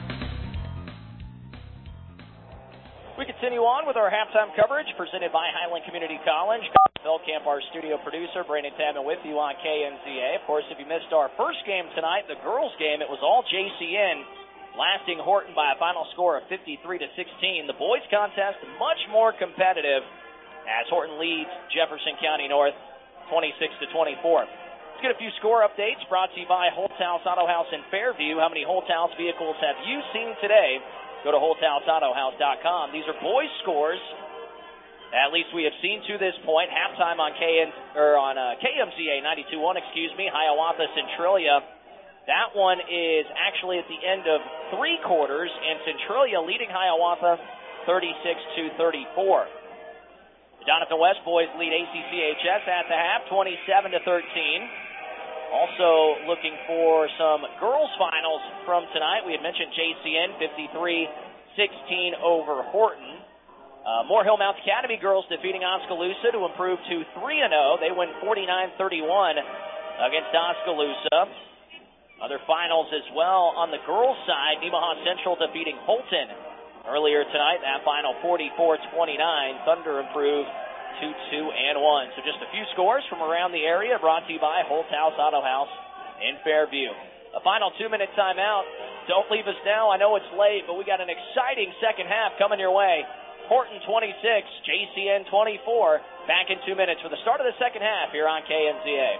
We continue on with our halftime coverage presented by Highland Community College. Feldkamp, our studio producer, Brandon Tabman with you on K N Z A. Of course, if you missed our first game tonight, the girls' game, it was all J C N, lasting Horton by a final score of fifty-three to sixteen. The boys' contest much more competitive as Horton leads Jefferson County North twenty-six to twenty-four. Let's get a few score updates brought to you by Holthouse Auto House in Fairview. How many Holthouse vehicles have you seen today? Go to holthouse auto house dot com. These are boys' scores, at least we have seen to this point. Halftime on K N or on uh, K M Z A ninety-two point one, excuse me, Hiawatha Centralia. That one is actually at the end of three quarters, and Centralia leading Hiawatha thirty-six to thirty-four. The Donovan West boys lead A C C H S at the half, twenty-seven to thirteen. Also looking for some girls' finals from tonight. We had mentioned J C N fifty-three sixteen over Horton. Uh, Moore Hill Mount Academy girls defeating Oskaloosa to improve to three and oh. They win forty-nine thirty-one against Oskaloosa. Other finals as well on the girls' side. Nemaha Central defeating Holton earlier tonight. That final forty-four twenty-nine. Thunder improved to two and one. So just a few scores from around the area brought to you by Holthouse Auto House in Fairview. A final two-minute timeout. Don't leave us now. I know it's late, but we got an exciting second half coming your way. Horton twenty-six, J C N twenty-four. Back in two minutes for the start of the second half here on K N Z A.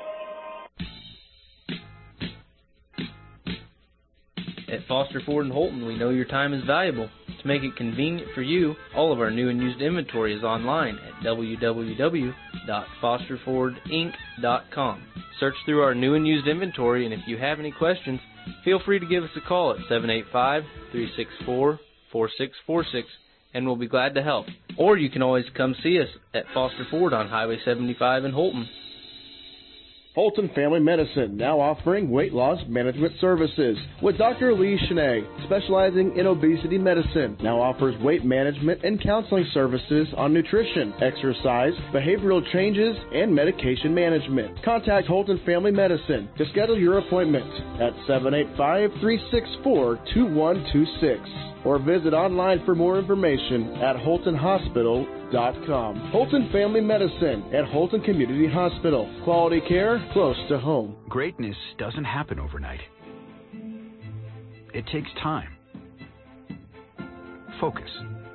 At Foster Ford in Holton, we know your time is valuable. To make it convenient for you, all of our new and used inventory is online at w w w dot foster ford inc dot com. Search through our new and used inventory, and if you have any questions, feel free to give us a call at seven eight five, three six four, four six four six, and we'll be glad to help. Or you can always come see us at Foster Ford on Highway seventy-five in Holton. Holton Family Medicine, now offering weight loss management services with Doctor Lee Cheney, specializing in obesity medicine, now offers weight management and counseling services on nutrition, exercise, behavioral changes, and medication management. Contact Holton Family Medicine to schedule your appointment at seven eight five, three six four, two one two six or visit online for more information at holton hospital dot com. Holton Family Medicine at Holton Community Hospital. Quality care close to home. Greatness doesn't happen overnight. It takes time, focus,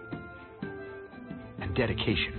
and dedication.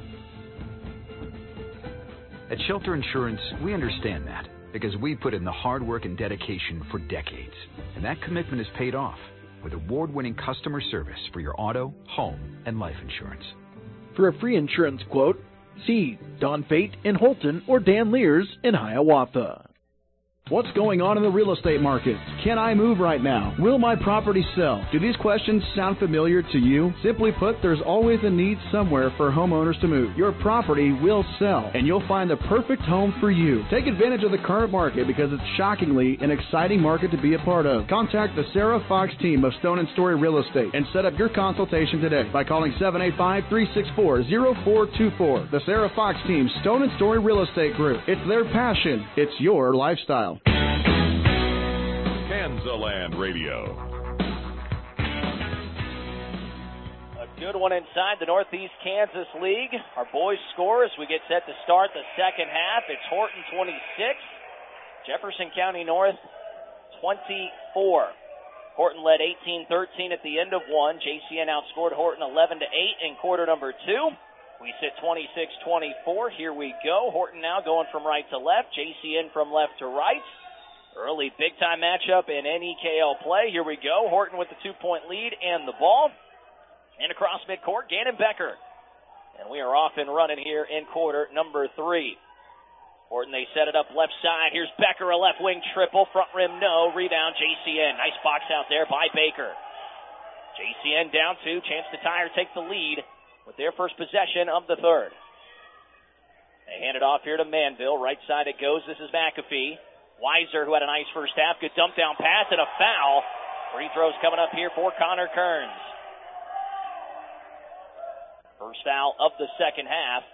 At Shelter Insurance, we understand that because we put in the hard work and dedication for decades. And that commitment is paid off with award-winning customer service for your auto, home, and life insurance. For a free insurance quote, see Don Fate in Holton or Dan Lears in Hiawatha. What's going on in the real estate market? Can I move right now? Will my property sell? Do these questions sound familiar to you? Simply put, there's always a need somewhere for homeowners to move. Your property will sell, and you'll find the perfect home for you. Take advantage of the current market because it's shockingly an exciting market to be a part of. Contact the Sarah Fox team of Stone and Story Real Estate and set up your consultation today by calling seven eight five, three six four, zero four two four. The Sarah Fox team, Stone and Story Real Estate Group. It's their passion. It's your lifestyle. Kansaland Radio. A good one inside the Northeast Kansas League. Our boys score as we get set to start the second half. It's Horton twenty-six, Jefferson County North twenty-four. Horton led eighteen thirteen at the end of one. J C N outscored Horton eleven to eight in quarter number two. We sit twenty-six twenty-four. Here we go. Horton now going from right to left. J C N from left to right. Early big-time matchup in N E K L play. Here we go. Horton with the two-point lead and the ball. And across midcourt, Gannon Becker. And we are off and running here in quarter number three. Horton, they set it up left side. Here's Becker, a left wing triple. Front rim, no. Rebound, J C N. Nice box out there by Baker. J C N down two. Chance to tie or take the lead with their first possession of the third. They hand it off here to Manville. Right side it goes. This is McAfee. Weiser, who had a nice first half. Good dump down pass and a foul. Free throws coming up here for Connor Kearns. First foul of the second half.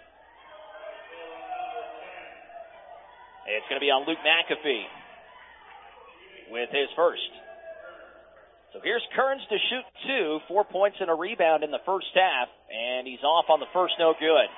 It's going to be on Luke McAfee with his first. So here's Kearns to shoot two. Four points and a rebound in the first half. And he's off on the first, no good.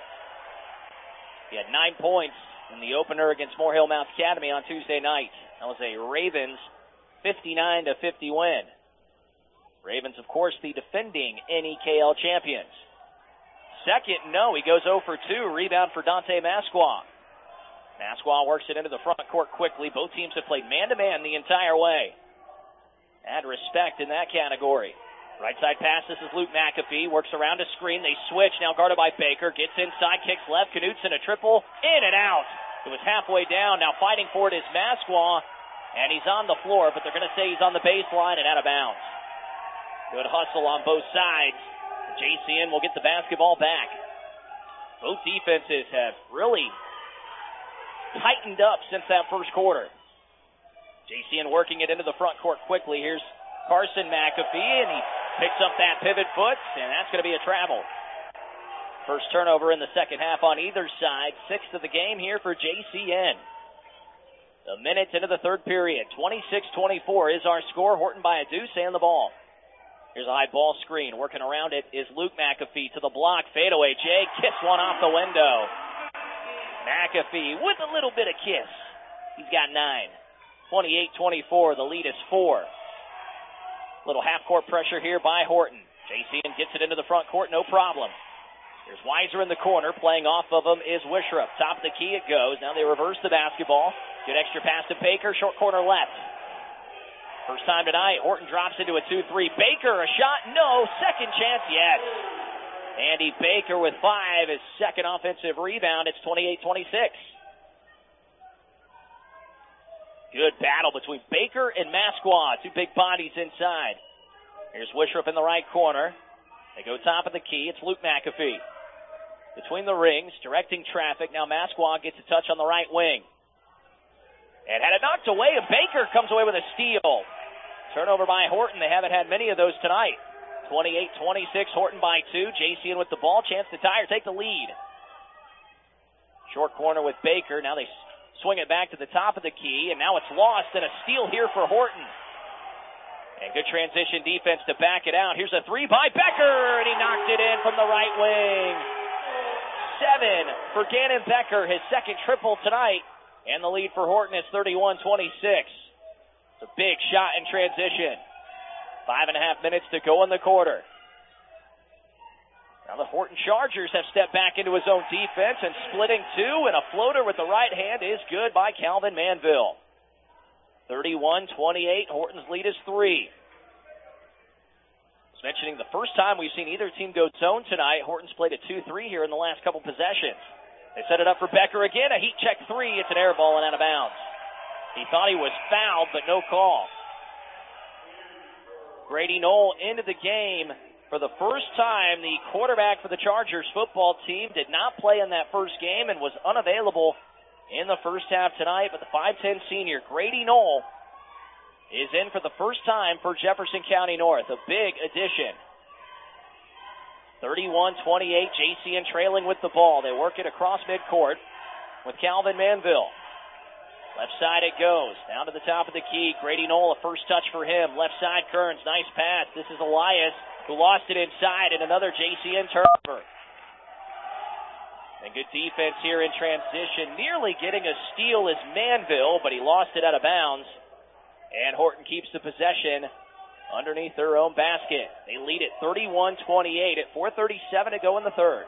He had nine points in the opener against Moore Hill Mount Academy on Tuesday night. That was a Ravens fifty-nine to fifty win. Ravens, of course, the defending N E K L champions. Second, no, he goes zero for two. Rebound for Dante Masqua. Masqua works it into the front court quickly. Both teams have played man-to-man the entire way. Add respect in that category. Right side pass, this is Luke McAfee. Works around a screen. They switch, now guarded by Baker. Gets inside, kicks left. Knutson a triple. In and out. It was halfway down. Now fighting for it is Masqua. And he's on the floor, but they're going to say he's on the baseline and out of bounds. Good hustle on both sides. J C N will get the basketball back. Both defenses have really tightened up since that first quarter. J C N working it into the front court quickly. Here's Carson McAfee, and he picks up that pivot foot, and that's going to be a travel. First turnover in the second half on either side. Sixth of the game here for J C N. A minute into the third period. twenty-six twenty-four is our score. Horton by a deuce and the ball. Here's a high ball screen. Working around it is Luke McAfee to the block. Fadeaway. Jay kicks one off the window. McAfee with a little bit of kiss. He's got nine. twenty-eight twenty-four. The lead is four. Little half-court pressure here by Horton. J C N gets it into the front court, no problem. Here's Weiser in the corner. Playing off of him is Wishrup. Top of the key it goes. Now they reverse the basketball. Good extra pass to Baker. Short corner left. First time tonight, Horton drops into a two three. Baker, a shot, no. Second chance, yes. Andy Baker with five, his second offensive rebound. It's twenty-eight twenty-six. Good battle between Baker and Masqua. Two big bodies inside. Here's Wishrup in the right corner. They go top of the key. It's Luke McAfee. Between the rings, directing traffic. Now Masqua gets a touch on the right wing. And had it knocked away, and Baker comes away with a steal. Turnover by Horton. They haven't had many of those tonight. twenty-eight twenty-six, Horton by two. J C N with the ball. Chance to tie or take the lead. Short corner with Baker. Now they swing it back to the top of the key, and now it's lost, and a steal here for Horton. And good transition defense to back it out. Here's a three by Becker, and he knocked it in from the right wing. Seven for Gannon Becker, his second triple tonight. And the lead for Horton is thirty-one twenty-six. It's a big shot in transition. Five and a half minutes to go in the quarter. Now the Horton Chargers have stepped back into his own defense and splitting two, and a floater with the right hand is good by Calvin Manville. thirty-one twenty-eight, Horton's lead is three. I was mentioning the first time we've seen either team go zone tonight. Horton's played a two three here in the last couple possessions. They set it up for Becker again. A heat check three. It's an air ball and out of bounds. He thought he was fouled, but no call. Grady Knoll into the game for the first time. The quarterback for the Chargers football team did not play in that first game and was unavailable in the first half tonight. But the five ten senior, Grady Knoll, is in for the first time for Jefferson County North. A big addition. thirty-one twenty-eight, J C N trailing with the ball. They work it across midcourt with Calvin Manville. Left side it goes. Down to the top of the key. Grady Knoll, a first touch for him. Left side, Kearns. Nice pass. This is Elias, who lost it inside, and another J C N turnover. And good defense here in transition. Nearly getting a steal is Manville, but he lost it out of bounds. And Horton keeps the possession underneath their own basket. They lead it thirty-one twenty-eight at four thirty-seven to go in the third.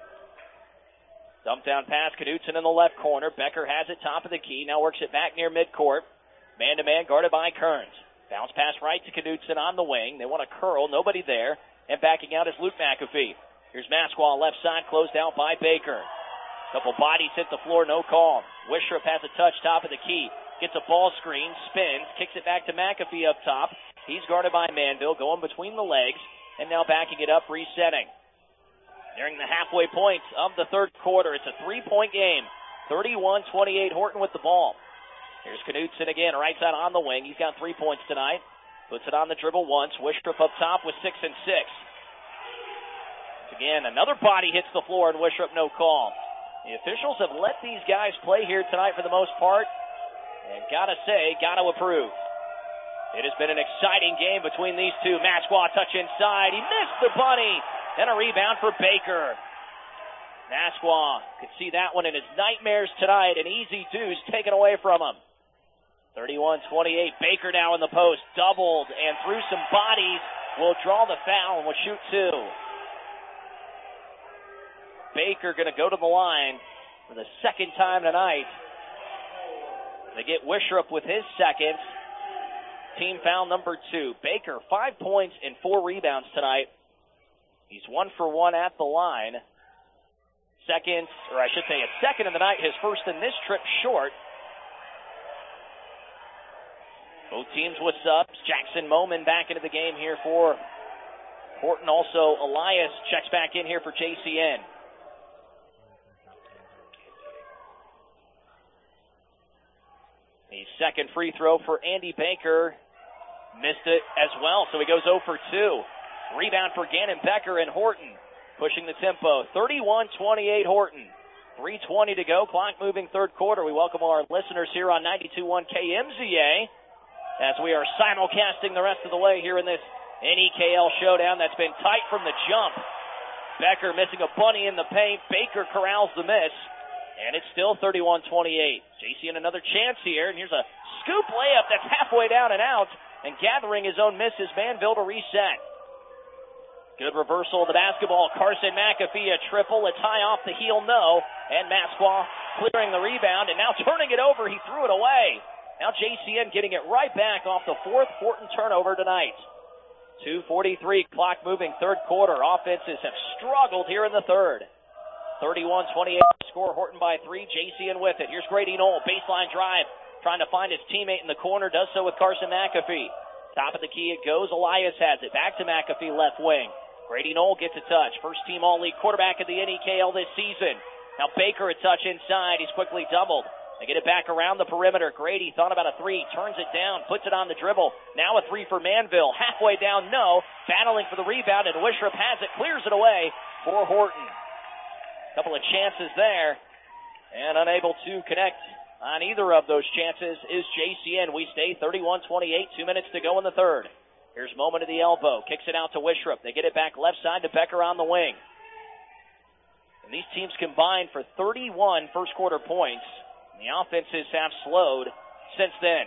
Dump down pass, Knutson in the left corner. Becker has it top of the key. Now works it back near midcourt. Man-to-man guarded by Kearns. Bounce pass right to Knutson on the wing. They want to curl. Nobody there. And backing out is Luke McAfee. Here's Masqual left side, closed out by Baker. Couple bodies hit the floor, no call. Wishrop has a touch top of the key. Gets a ball screen, spins, kicks it back to McAfee up top. He's guarded by Manville, going between the legs, and now backing it up, resetting. Nearing the halfway point of the third quarter. It's a three-point game. thirty-one twenty-eight, Horton with the ball. Here's Knutson again, right side on the wing. He's got three points tonight. Puts it on the dribble once. Wishrop up top with six and six. Again, another body hits the floor, and Wishrop no call. The officials have let these guys play here tonight for the most part, and gotta say, gotta approve. It has been an exciting game between these two. Masqual touch inside. He missed the bunny. And a rebound for Baker. Masqual could see that one in his nightmares tonight. An easy deuce taken away from him. thirty-one twenty-eight. Baker now in the post. Doubled and through some bodies. Will draw the foul and will shoot two. Baker going to go to the line for the second time tonight. They get Wishrop with his second. Team foul number two. Baker, five points and four rebounds tonight. He's one for one at the line. Second, or I should say a second of the night, his first in this trip short. Both teams with subs. Jackson Moman back into the game here for Horton. Also, Elias checks back in here for J C N. The second free throw for Andy Baker. Missed it as well, so he goes zero for two. Rebound for Gannon Becker and Horton pushing the tempo. thirty-one twenty-eight Horton. three twenty to go. Clock moving third quarter. We welcome our listeners here on ninety-two point one K M Z A as we are simulcasting the rest of the way here in this N E K L showdown that's been tight from the jump. Becker missing a bunny in the paint. Baker corrals the miss. And it's still thirty-one twenty-eight. J C N another chance here. And here's a scoop layup that's halfway down and out. And gathering his own miss is Manville to reset. Good reversal of the basketball. Carson McAfee, a triple. It's high off the heel, no. And Masqual clearing the rebound, and now turning it over. He threw it away. Now J C N getting it right back off the fourth Horton turnover tonight. two forty-three, clock moving third quarter. Offenses have struggled here in the third. thirty-one twenty-eight, score Horton by three. J C N with it. Here's Grady Knoll, baseline drive. Trying to find his teammate in the corner. Does so with Carson McAfee. Top of the key it goes. Elias has it. Back to McAfee, left wing. Grady Knoll gets a touch. First team All-League quarterback of the N E K L this season. Now Baker a touch inside. He's quickly doubled. They get it back around the perimeter. Grady thought about a three. Turns it down. Puts it on the dribble. Now a three for Manville. Halfway down, no. Battling for the rebound, and Wishrop has it. Clears it away for Horton. Couple of chances there. And unable to connect on either of those chances is J C N. We stay thirty-one twenty-eight. Two minutes to go in the third. Here's Moment of the elbow. Kicks it out to Wishrop. They get it back left side to Becker on the wing. And these teams combined for thirty-one first quarter points. And the offenses have slowed since then.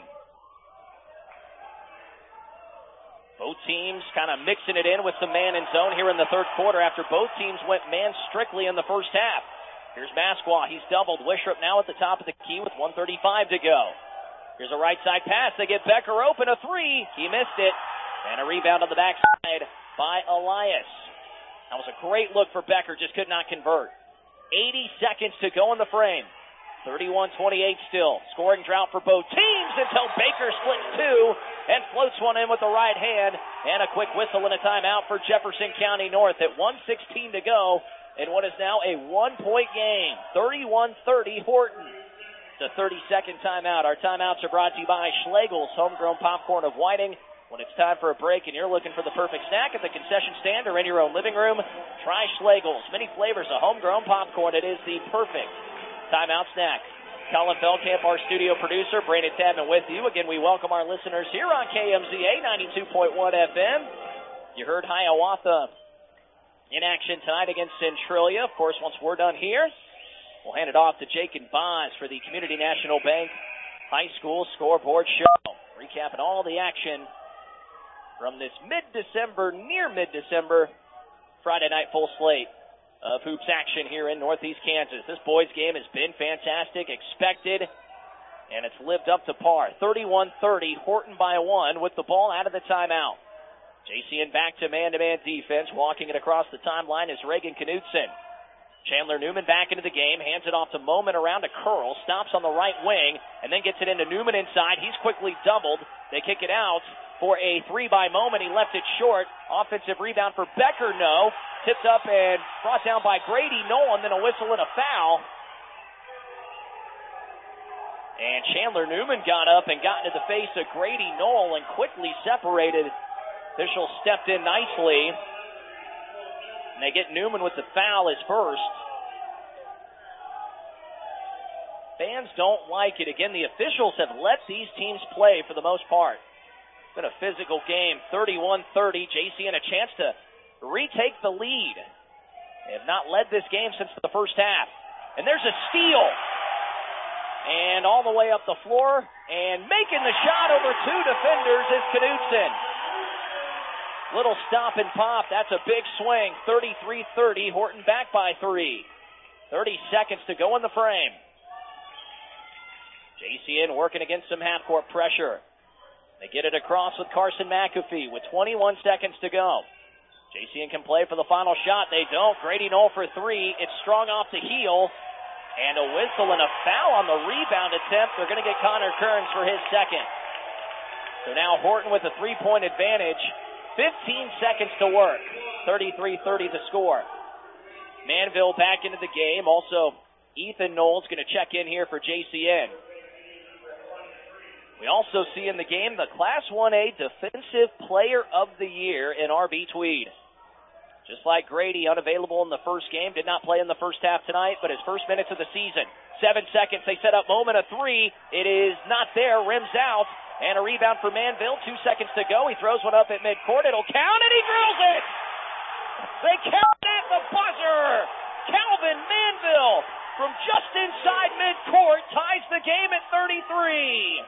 Both teams kind of mixing it in with some man and zone here in the third quarter after both teams went man strictly in the first half. Here's Masqual. He's doubled. Wishrop now at the top of the key with one thirty-five to go. Here's a right side pass. They get Becker open. A three. He missed it. And a rebound on the backside by Elias. That was a great look for Becker. Just could not convert. eighty seconds to go in the frame. thirty-one twenty-eight still. Scoring drought for both teams until Baker splits two and floats one in with the right hand. And a quick whistle and a timeout for Jefferson County North at one sixteen to go in what is now a one-point game. thirty-one thirty Horton. It's a thirty-second timeout. Our timeouts are brought to you by Schlegel's Homegrown Popcorn of Whiting. When it's time for a break and you're looking for the perfect snack at the concession stand or in your own living room, try Schlegel's. Many flavors of homegrown popcorn. It is the perfect timeout snack. Colin Feldkamp, our studio producer. Brandon Tadman with you. Again, we welcome our listeners here on K M Z A ninety-two point one F M. You heard Hiawatha in action tonight against Centralia. Of course, once we're done here, we'll hand it off to Jake and Boz for the Community National Bank High School Scoreboard Show. Recapping all the action from this mid-December, near mid-December, Friday night full slate of hoops action here in Northeast Kansas. This boys game has been fantastic, expected, and it's lived up to par. thirty-one thirty, Horton by one with the ball out of the timeout. J C N back to man-to-man defense. Walking it across the timeline is Reagan Knudsen. Chandler Newman back into the game, hands it off to Moment around a curl, stops on the right wing, and then gets it into Newman inside. He's quickly doubled. They kick it out for a three by Moment. He left it short. Offensive rebound for Becker, no. Tipped up and brought down by Grady Nolan, then a whistle and a foul. And Chandler Newman got up and got into the face of Grady Nolan and quickly separated. Official stepped in nicely. And they get Newman with the foul, his first. Fans don't like it. Again, the officials have let these teams play for the most part. It's been a physical game, thirty-one thirty. J C N a chance to retake the lead. They have not led this game since the first half. And there's a steal. And all the way up the floor. And making the shot over two defenders is Knudsen. Little stop and pop. That's a big swing. thirty-three thirty. Horton back by three. thirty seconds to go in the frame. J C N working against some half-court pressure. They get it across with Carson McAfee with twenty-one seconds to go. J C N can play for the final shot. They don't. Grady Knoll for three. It's strong off the heel. And a whistle and a foul on the rebound attempt. They're going to get Connor Kearns for his second. So now Horton with a three-point advantage. fifteen seconds to work. thirty-three thirty the score. Manville back into the game. Also, Ethan Knowles going to check in here for J C N. We also see in the game the Class one A Defensive Player of the Year in R B Tweed. Just like Grady, unavailable in the first game, did not play in the first half tonight, but his first minutes of the season. Seven seconds, they set up Moment, a three. It is not there, rims out, and a rebound for Manville. Two seconds to go. He throws one up at midcourt. It'll count, and he drills it! They count at the buzzer! Calvin Manville from just inside midcourt ties the game at thirty-three.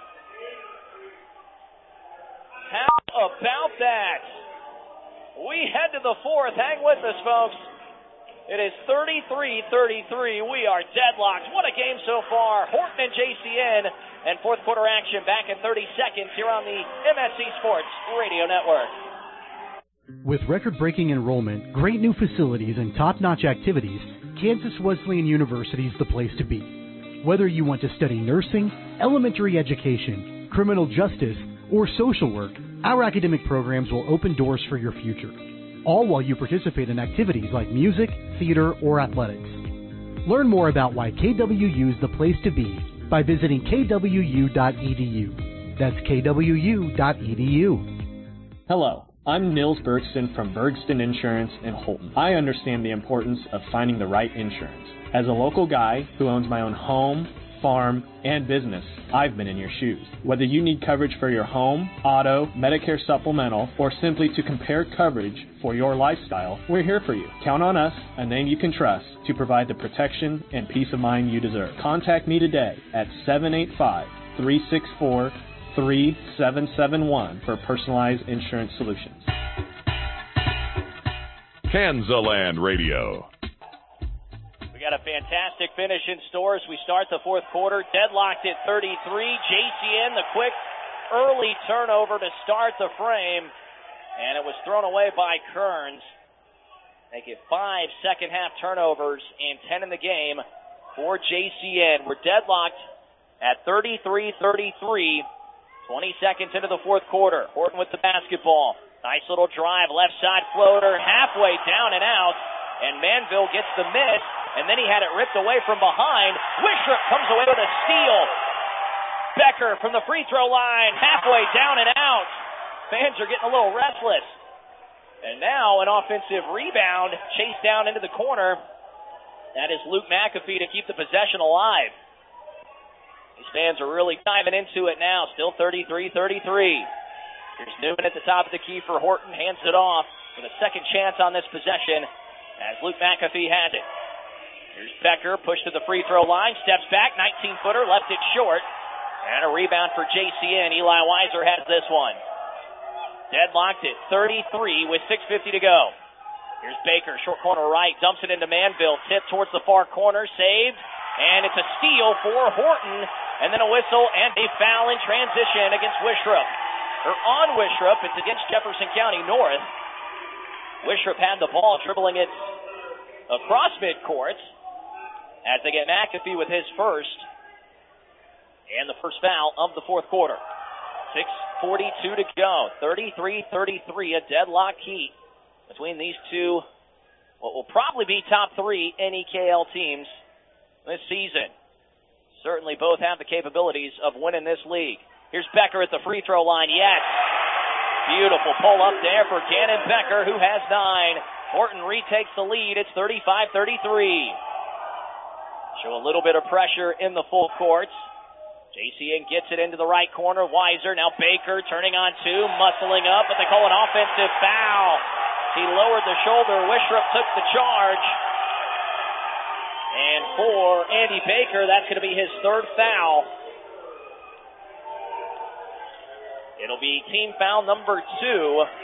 How about that? We head to the fourth. Hang with us, folks. It is thirty-three thirty-three. We are deadlocked. What a game so far. Horton and J C N and fourth quarter action back in thirty seconds here on the M S C Sports Radio Network. With record-breaking enrollment, great new facilities, and top-notch activities, Kansas Wesleyan University is the place to be. Whether you want to study nursing, elementary education, criminal justice, or social work, our academic programs will open doors for your future, all while you participate in activities like music, theater, or athletics. Learn more about why K W U is the place to be by visiting K W U dot E D U. That's K W U dot E D U. Hello, I'm Nils Bergsten from Bergsten Insurance in Holton. I understand the importance of finding the right insurance. As a local guy who owns my own home, farm, and business, I've been in your shoes. Whether you need coverage for your home, auto, Medicare supplemental, or simply to compare coverage for your lifestyle, we're here for you. Count on us, a name you can trust, to provide the protection and peace of mind you deserve. Contact me today at seven eight five, three six four, three seven seven one for personalized insurance solutions. Kansaland Radio. We got a fantastic finish in store as we start the fourth quarter. Deadlocked at thirty-three. J C N, the quick early turnover to start the frame. And it was thrown away by Kearns. They get five second half turnovers and ten in the game for J C N. We're deadlocked at thirty-three thirty-three. twenty seconds into the fourth quarter. Horton with the basketball. Nice little drive, left side floater, halfway down and out. And Manville gets the miss. And then he had it ripped away from behind. Wishrup comes away with a steal. Becker from the free throw line, halfway down and out. Fans are getting a little restless. And now an offensive rebound, chased down into the corner. That is Luke McAfee to keep the possession alive. These fans are really diving into it now. Still thirty-three thirty-three. Here's Newman at the top of the key for Horton. Hands it off with a second chance on this possession as Luke McAfee has it. Here's Becker, pushed to the free throw line, steps back, nineteen-footer, left it short. And a rebound for J C N. Eli Weiser has this one. Deadlocked at thirty-three with six fifty to go. Here's Baker, short corner right, dumps it into Manville, tip towards the far corner, saved, and it's a steal for Horton, and then a whistle and a foul in transition against Wishrup. Or on Wishrup, it's against Jefferson County North. Wishrup had the ball, dribbling it across midcourt as they get McAfee with his first, and the first foul of the fourth quarter. six forty-two to go, thirty-three thirty-three, a deadlock heat between these two, what will probably be top three N E K L teams this season. Certainly both have the capabilities of winning this league. Here's Becker at the free throw line. Yes. Beautiful pull up there for Gannon Becker, who has nine. Horton retakes the lead. It's thirty-five thirty-three. Show a little bit of pressure in the full court. J C N gets it into the right corner. Weiser, now Baker turning on two, muscling up, but they call an offensive foul. He lowered the shoulder. Wishrup took the charge. And for Andy Baker, that's going to be his third foul. It'll be team foul number two.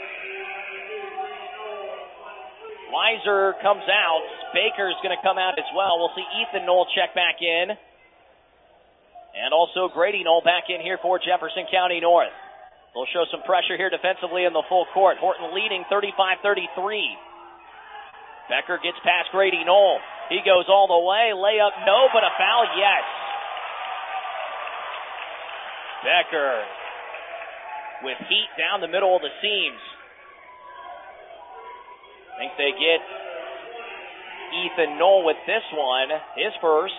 Weiser comes out. Baker's going to come out as well. We'll see Ethan Knoll check back in. And also Grady Knoll back in here for Jefferson County North. They'll show some pressure here defensively in the full court. Horton leading thirty-five thirty-three. Becker gets past Grady Knoll. He goes all the way. Layup, no, but a foul, yes. Becker with heat down the middle of the seams. I think they get Ethan Knoll with this one, his first.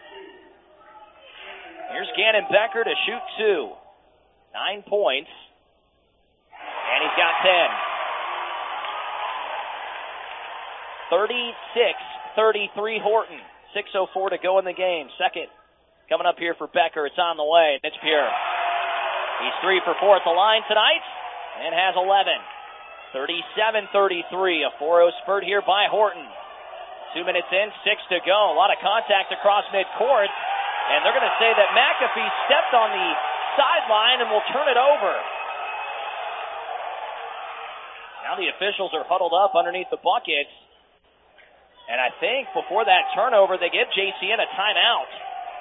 Here's Gannon Becker to shoot two. Nine points. And he's got ten. thirty-six thirty-three Horton. six oh four to go in the game. Second coming up here for Becker. It's on the way. Mitch Pure. He's three for four at the line tonight and has eleven. thirty-seven thirty-three. A four oh spurt here by Horton. Two minutes in, six to go. A lot of contact across midcourt. And they're going to say that McAfee stepped on the sideline and will turn it over. Now the officials are huddled up underneath the buckets. And I think before that turnover, they give J C N a timeout.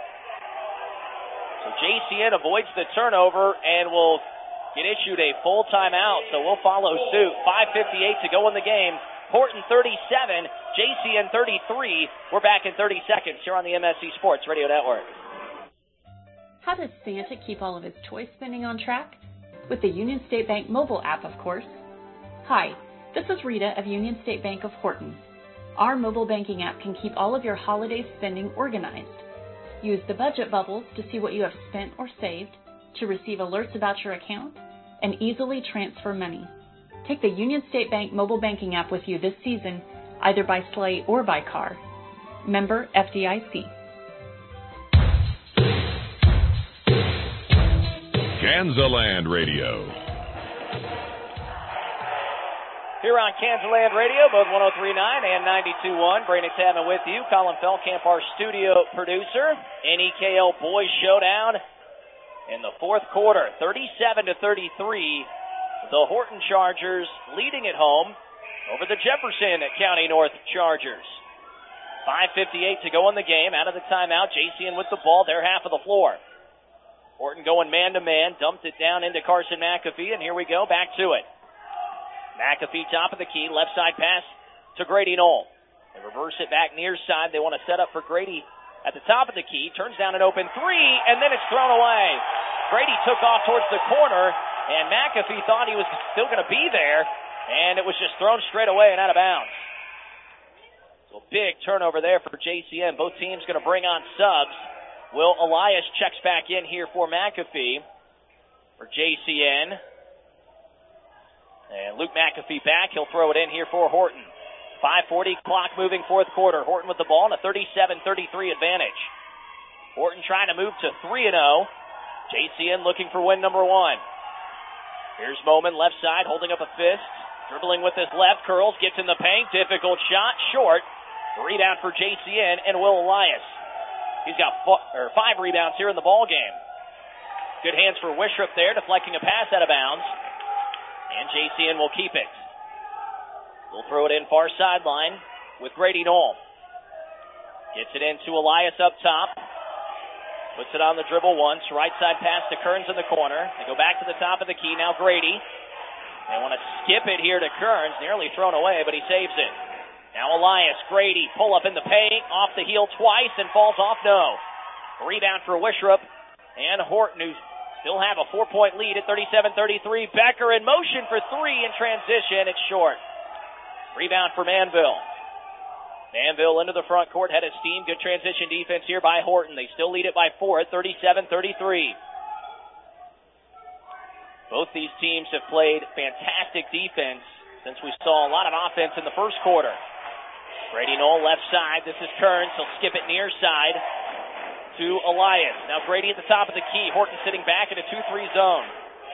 So J C N avoids the turnover and will get issued a full timeout. So we'll follow suit. five fifty-eight to go in the game. Horton thirty-seven, J C N thirty-three. We're back in thirty seconds here on the M S C Sports Radio Network. How does Santa keep all of his toy spending on track? With the Union State Bank mobile app, of course. Hi, this is Rita of Union State Bank of Horton. Our mobile banking app can keep all of your holiday spending organized. Use the budget bubbles to see what you have spent or saved, to receive alerts about your account, and easily transfer money. Take the Union State Bank mobile banking app with you this season, either by sleigh or by car. Member F D I C. Kansaland Radio. Here on Kansaland Radio, both one oh three point nine and ninety-two point one. Brandon Chapman with you. Colin Feldkamp, our studio producer. N E K L Boys Showdown in the fourth quarter. thirty-seven to thirty-three. The Horton Chargers leading at home over the Jefferson County North Chargers. five fifty-eight to go in the game. Out of the timeout, J C N with the ball, their half of the floor. Horton going man-to-man, dumped it down into Carson McAfee, and here we go, back to it. McAfee top of the key, left side pass to Grady Knoll. They reverse it back near side. They want to set up for Grady at the top of the key. Turns down an open three, and then it's thrown away. Grady took off towards the corner, and McAfee thought he was still going to be there, and it was just thrown straight away and out of bounds. So big turnover there for J C N. Both teams going to bring on subs. Will Elias checks back in here for McAfee for J C N. And Luke McAfee back. He'll throw it in here for Horton. five forty clock moving fourth quarter. Horton with the ball and a thirty-seven thirty-three advantage. Horton trying to move to three and oh. J C N looking for win number one. Here's Moman, left side, holding up a fist. Dribbling with his left, curls, gets in the paint. Difficult shot, short. Rebound for J C N and Will Elias. He's got four, or five rebounds here in the ball game. Good hands for Wishrup there, deflecting a pass out of bounds. And J C N will keep it. We'll throw it in far sideline with Grady Knoll. Gets it into Elias up top. Puts it on the dribble once. Right side pass to Kearns in the corner. They go back to the top of the key. Now Grady. They want to skip it here to Kearns. Nearly thrown away, but he saves it. Now Elias. Grady pull up in the paint. Off the heel twice and falls off no. Rebound for Wishrup. And Horton, who still have a four-point lead at thirty-seven thirty-three. Becker in motion for three in transition. It's short. Rebound for Manville. Manville into the front court, head of steam. Good transition defense here by Horton. They still lead it by four at thirty-seven thirty-three. Both these teams have played fantastic defense since we saw a lot of offense in the first quarter. Grady Knoll left side. This is Kearns. He'll skip it near side to Elias. Now Grady at the top of the key. Horton sitting back in a two three zone.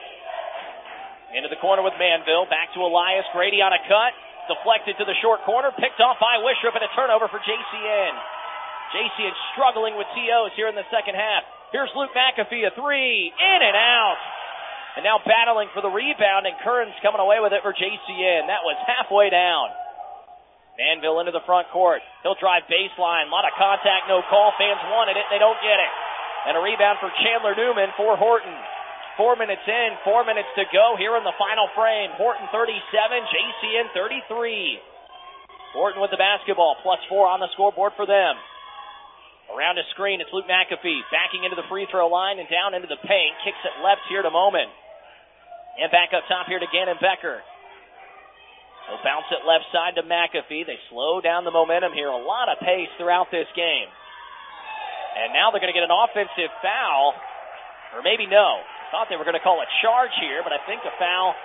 Into the corner with Manville. Back to Elias. Grady on a cut. Deflected to the short corner, picked off by Wishrup, and a turnover for J C N. J C N struggling with T Os here in the second half. Here's Luke McAfee, a three, in and out. And now battling for the rebound, and Kearns coming away with it for J C N. That was halfway down. Manville into the front court. He'll drive baseline. A lot of contact, no call. Fans wanted it. They don't get it. And a rebound for Chandler Newman for Horton. Four minutes in, four minutes to go here in the final frame. Horton thirty-seven, J C N thirty-three. Horton with the basketball, plus four on the scoreboard for them. Around a screen, it's Luke McAfee backing into the free throw line and down into the paint. Kicks it left here to Moman. And back up top here to Gannon Becker. They'll bounce it left side to McAfee. They slow down the momentum here. A lot of pace throughout this game. And now they're going to get an offensive foul. Or maybe no. Thought they were going to call a charge here, but I think a foul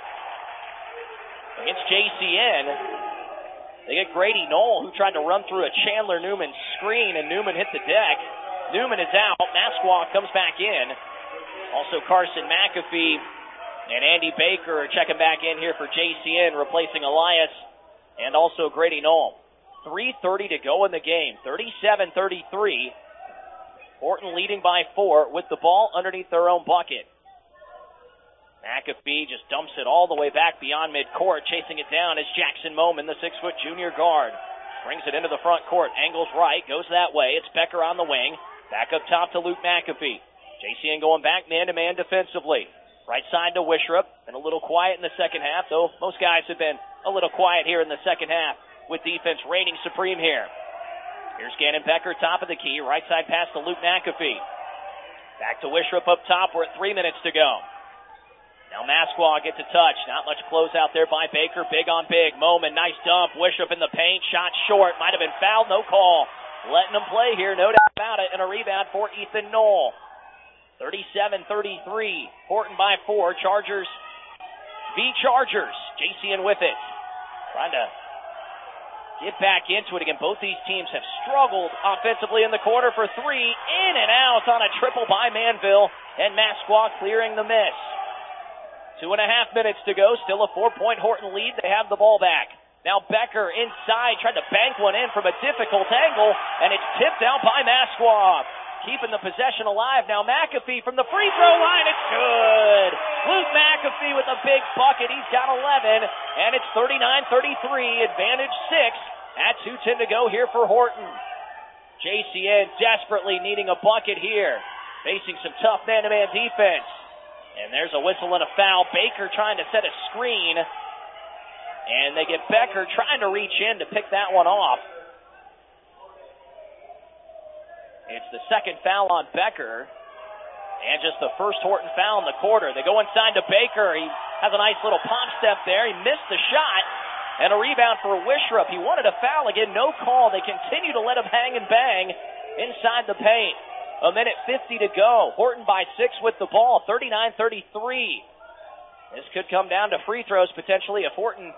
against J C N. They get Grady Knoll, who tried to run through a Chandler Newman screen, and Newman hit the deck. Newman is out. Masquad comes back in. Also Carson McAfee and Andy Baker are checking back in here for J C N, replacing Elias and also Grady Knoll. three thirty to go in the game. thirty-seven thirty-three. Horton leading by four with the ball underneath their own bucket. McAfee just dumps it all the way back beyond midcourt. Chasing it down is Jackson Moman, the six-foot junior guard. Brings it into the front court. Angles right. Goes that way. It's Becker on the wing. Back up top to Luke McAfee. J C N going back man-to-man defensively. Right side to Wishrup. Been a little quiet in the second half, though most guys have been a little quiet here in the second half with defense reigning supreme here. Here's Gannon Becker, top of the key. Right side pass to Luke McAfee. Back to Wishrup up top. We're at three minutes to go. Now Masquad gets a touch. Not much close out there by Baker. Big on big. Moman, nice dump. Wishrup in the paint. Shot short. Might have been fouled. No call. Letting them play here. No doubt about it. And a rebound for Ethan Knoll. thirty-seven thirty-three. Horton by four. Chargers v. Chargers. J C N with it. Trying to get back into it again. Both these teams have struggled offensively in the corner for three. In and out on a triple by Manville. And Masquad clearing the miss. Two and a half minutes to go. Still a four-point Horton lead. They have the ball back. Now Becker inside. Tried to bank one in from a difficult angle. And it's tipped out by Masquad. Keeping the possession alive. Now McAfee from the free throw line. It's good. Luke McAfee with a big bucket. He's got eleven. And it's thirty-nine thirty-three. Advantage six. At two ten to go here for Horton. J C N desperately needing a bucket here. Facing some tough man-to-man defense. And there's a whistle and a foul. Baker trying to set a screen. And they get Becker trying to reach in to pick that one off. It's the second foul on Becker. And just the first Horton foul in the quarter. They go inside to Baker. He has a nice little pop step there. He missed the shot. And a rebound for Wishrup. He wanted a foul again. No call. They continue to let him hang and bang inside the paint. A minute fifty to go. Horton by six with the ball. thirty-nine thirty-three. This could come down to free throws potentially if Horton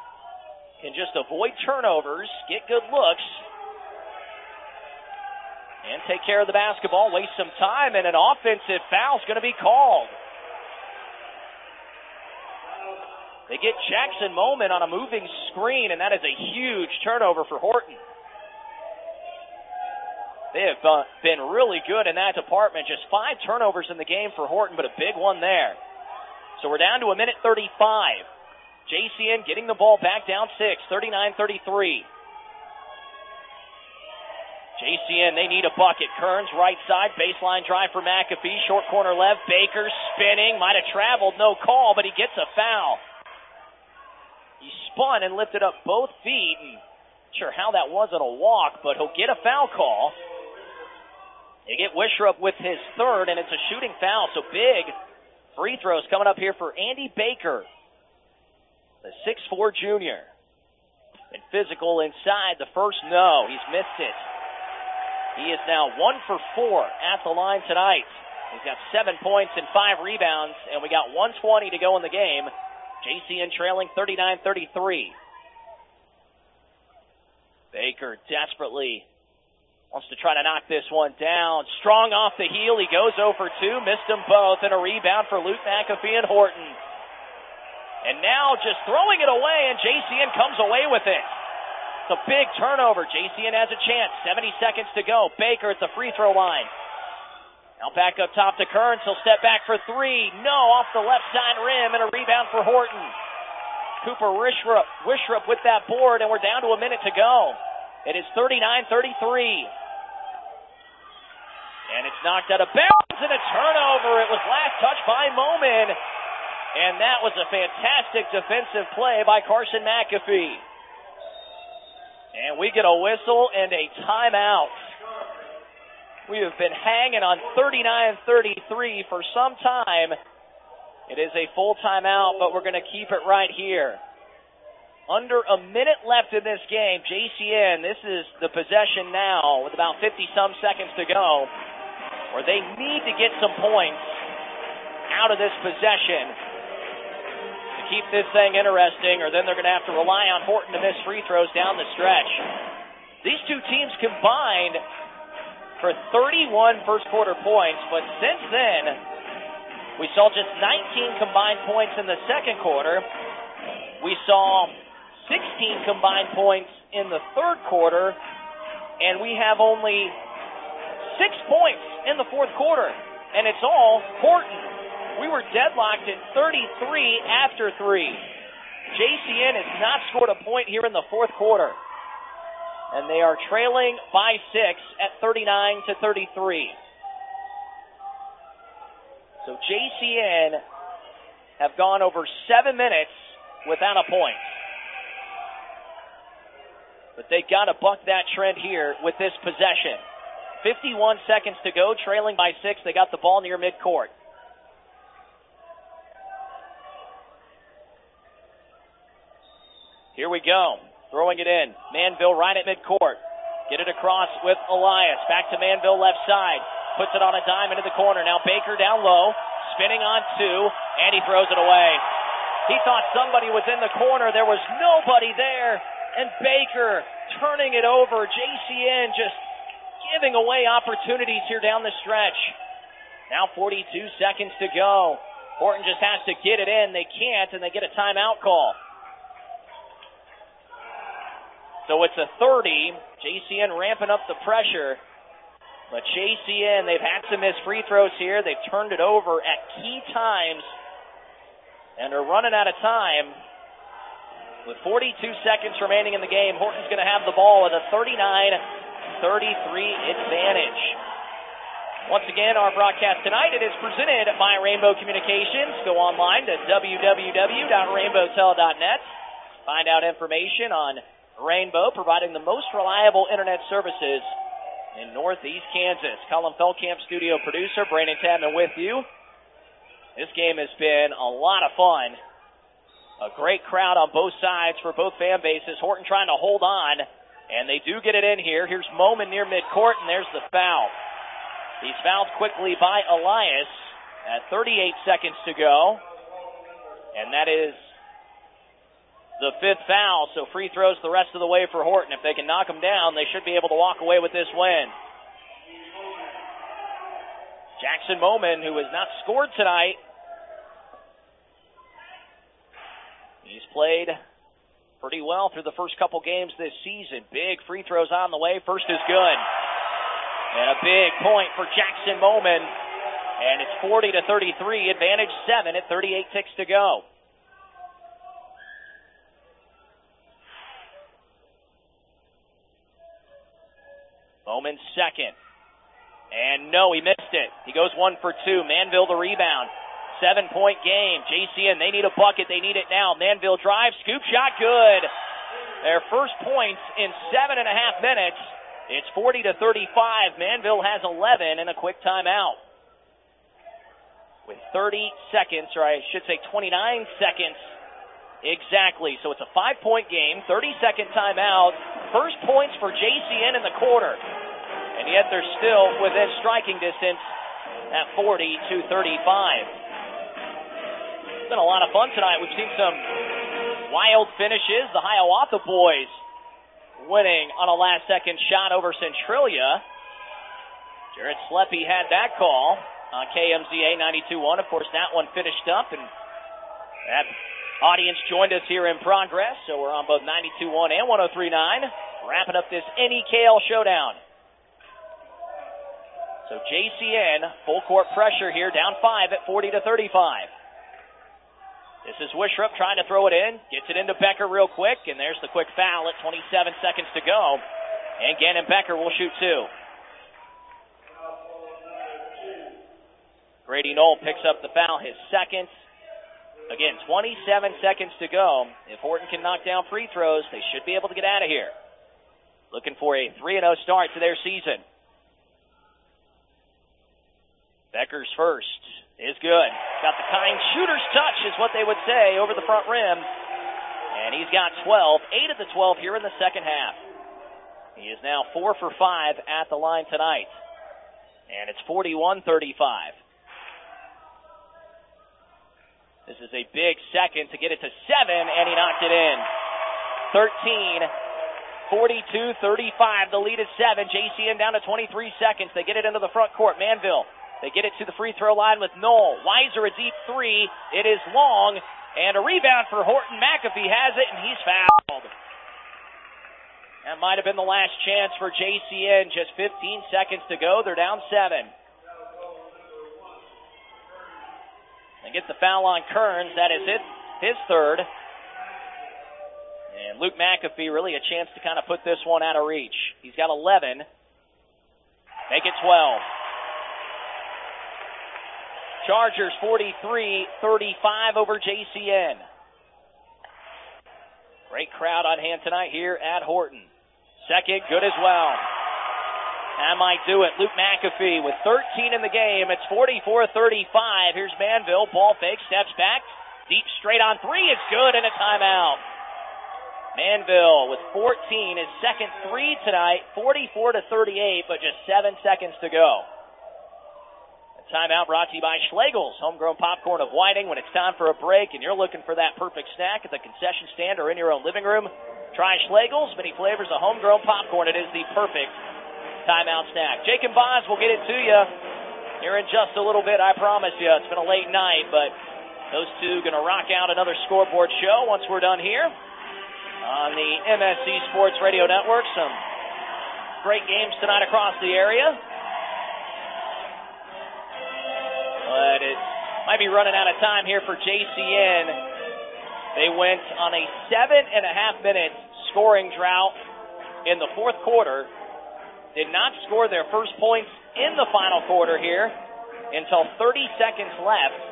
can just avoid turnovers, get good looks. and take care of the basketball, waste some time, and an offensive foul is going to be called. They get Jackson Moment on a moving screen, and that is a huge turnover for Horton. They have been really good in that department. Just five turnovers in the game for Horton, but a big one there. So we're down to a minute thirty-five. J C N getting the ball back down six, thirty-nine thirty-three. J C N, they need a bucket. Kearns, right side, baseline drive for McAfee. Short corner left. Baker spinning. Might have traveled. No call, but he gets a foul. He spun and lifted up both feet. And not sure how that wasn't a walk, but he'll get a foul call. They get Wishrup with his third, and it's a shooting foul. So big free throws coming up here for Andy Baker, the six foot four junior. And physical inside. The first, no. He's missed it. He is now one for four at the line tonight. He's got seven points and five rebounds, and we got one twenty to go in the game. J C N trailing thirty-nine thirty-three. Baker desperately wants to try to knock this one down. Strong off the heel. He goes zero for two. Missed them both. And a rebound for Luke McAfee and Horton. And now just throwing it away, and J C N comes away with it. It's a big turnover. J C N has a chance. seventy seconds to go. Baker at the free throw line. Now back up top to Kearns. He'll step back for three. No, off the left side rim, and a rebound for Horton. Cooper Wishrup, Wishrup with that board, and we're down to a minute to go. It is thirty-nine thirty-three. And it's knocked out of bounds, and a turnover. It was last touched by Moman. And that was a fantastic defensive play by Carson McAfee. And we get a whistle and a timeout. We have been hanging on thirty-nine thirty-three for some time. It is a full timeout, but we're going to keep it right here. Under a minute left in this game, J C N, this is the possession now with about fifty-some seconds to go, where they need to get some points out of this possession to keep this thing interesting, or then they're going to have to rely on Horton to miss free throws down the stretch. These two teams combined for thirty-one first-quarter points, but since then, we saw just nineteen combined points in the second quarter. We saw sixteen combined points in the third quarter, and we have only six points in the fourth quarter, and it's all Horton. We were deadlocked at thirty-three after three. J C N has not scored a point here in the fourth quarter, and they are trailing by six at thirty-nine to thirty-three. So J C N have gone over seven minutes without a point. But they got to buck that trend here with this possession. fifty-one seconds to go, trailing by six. They got the ball near midcourt. Here we go. Throwing it in. Manville right at midcourt. Get it across with Elias. Back to Manville left side. Puts it on a dime into the corner. Now Baker down low. Spinning on two. And he throws it away. He thought somebody was in the corner. There was nobody there. And Baker turning it over. J C N just giving away opportunities here down the stretch. Now forty-two seconds to go. Horton just has to get it in. They can't, and they get a timeout call. So it's a thirty. J C N ramping up the pressure. But J C N, they've had some missed free throws here. They've turned it over at key times. And they're running out of time. With forty-two seconds remaining in the game, Horton's going to have the ball at a thirty-nine thirty-three advantage. Once again, our broadcast tonight, it is presented by Rainbow Communications. Go online to w w w dot rainbow tel dot net. Find out information on Rainbow, providing the most reliable internet services in Northeast Kansas. Colin Feldkamp, studio producer. Brandon Tapman with you. This game has been a lot of fun. A great crowd on both sides for both fan bases. Horton trying to hold on, and they do get it in here. Here's Moman near midcourt, and there's the foul. He's fouled quickly by Elias at thirty-eight seconds to go, and that is the fifth foul, so free throws the rest of the way for Horton. If they can knock them down, they should be able to walk away with this win. Jackson Moman, who has not scored tonight, he's played pretty well through the first couple games this season. Big free throws on the way. First is good. And a big point for Jackson Moman. And it's forty to thirty-three, advantage seven at thirty-eight ticks to go. Moman second. And no, he missed it. He goes one for two. Manville the rebound. Seven-point game. J C N, they need a bucket. They need it now. Manville drives. Scoop shot, good. Their first points in seven and a half minutes. It's forty to thirty-five. Manville has eleven and a quick timeout. With thirty seconds, or I should say twenty-nine seconds exactly. So it's a five-point game. thirty-second timeout. First points for J C N in the quarter. And yet they're still within striking distance at forty to thirty-five. It's been a lot of fun tonight. We've seen some wild finishes. The Hiawatha boys winning on a last-second shot over Centralia. Jared Sleppy had that call on K M Z A ninety-two one. Of course, that one finished up, and that audience joined us here in progress. So we're on both ninety-two one and one oh three point nine, wrapping up this N E K L showdown. So J C N, full court pressure here, down five at forty to thirty-five. This is Wishrup trying to throw it in. Gets it into Becker real quick, and there's the quick foul at twenty-seven seconds to go. And Gannon Becker will shoot two. Grady Knoll picks up the foul, his second. Again, twenty-seven seconds to go. If Horton can knock down free throws, they should be able to get out of here. Looking for a three and oh start to their season. Becker's first is good. Got the kind shooter's touch is what they would say over the front rim. And he's got twelve, eight of the twelve here in the second half. He is now four for five at the line tonight. And it's forty-one thirty-five. This is a big second to get it to seven, and he knocked it in. thirteen, forty-two thirty-five. The lead is seven. J C N down to twenty-three seconds. They get it into the front court. Manville. They get it to the free throw line with Knoll. Weiser a deep three. It is long. And a rebound for Horton. McAfee has it, and he's fouled. That might have been the last chance for J C N. Just fifteen seconds to go. They're down seven. They get the foul on Kearns. That is it, his third. And Luke McAfee, really a chance to kind of put this one out of reach. He's got eleven. Make it twelve. Chargers forty-three thirty-five over J C N. Great crowd on hand tonight here at Horton. Second, good as well. That might do it. Luke McAfee with thirteen in the game. It's forty-four thirty-five. Here's Manville. Ball fake, steps back. Deep straight on three. It's good and a timeout. Manville with fourteen, his second three tonight. forty-four to thirty-eight, but just seven seconds to go. Timeout brought to you by Schlegel's, homegrown popcorn of Whiting. When it's time for a break and you're looking for that perfect snack at the concession stand or in your own living room, try Schlegel's. Many flavors of homegrown popcorn. It is the perfect timeout snack. Jake and Bonds will get it to you here in just a little bit, I promise you. It's been a late night, but those two going to rock out another scoreboard show once we're done here on the M S C Sports Radio Network. Some great games tonight across the area. But it might be running out of time here for J C N. They went on a seven and a half minute scoring drought in the fourth quarter. Did not score their first points in the final quarter here until thirty seconds left.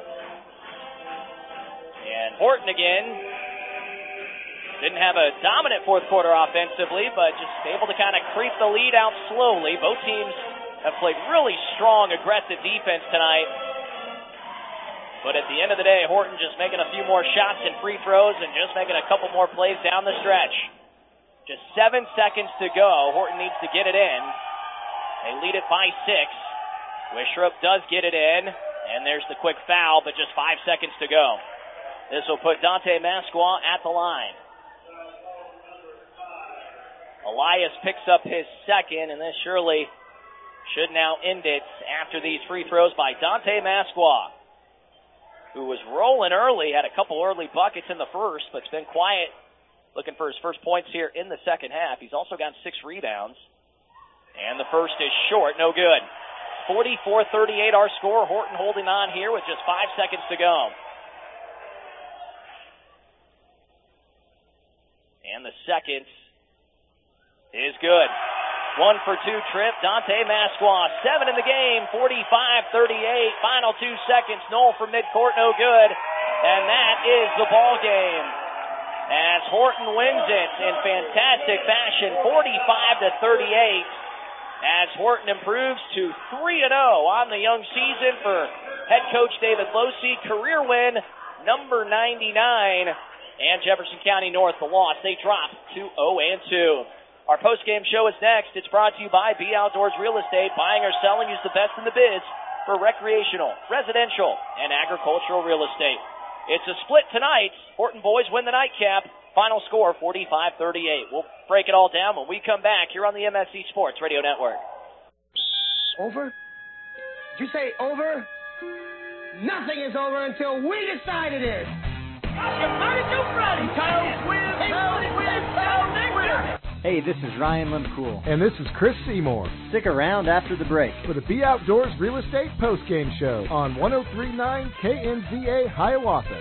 And Horton again didn't have a dominant fourth quarter offensively, but just able to kind of creep the lead out slowly. Both teams have played really strong, aggressive defense tonight. But at the end of the day, Horton just making a few more shots and free throws and just making a couple more plays down the stretch. Just seven seconds to go. Horton needs to get it in. They lead it by six. Wishrup does get it in, and there's the quick foul, but just five seconds to go. This will put Dante Masqua at the line. Elias picks up his second, and this surely should now end it after these free throws by Dante Masqua, who was rolling early, had a couple early buckets in the first, but's been quiet, looking for his first points here in the second half. He's also got six rebounds. And the first is short, no good. forty-four thirty-eight our score. Horton holding on here with just five seconds to go. And the second is good. One for two trip. Dante Masqua, seven in the game, forty-five thirty-eight. Final two seconds. Knoll from midcourt, no good. And that is the ball game, as Horton wins it in fantastic fashion, forty-five to thirty-eight, as Horton improves to three and oh on the young season for head coach David Losey. Career win number ninety-nine, and Jefferson County North, the loss. They drop to oh and two. Our post-game show is next. It's brought to you by B Outdoors Real Estate. Buying or selling is the best in the biz for recreational, residential, and agricultural real estate. It's a split tonight. Horton boys win the nightcap. Final score, forty-five thirty-eight. We'll break it all down when we come back here on the M S C Sports Radio Network. Over? Did you say over? Nothing is over until we decide it is. Hey, this is Ryan Limcool. And this is Chris Seymour. Stick around after the break for the B Outdoors Real Estate Postgame Show on one oh three point nine K N Z A Hiawatha.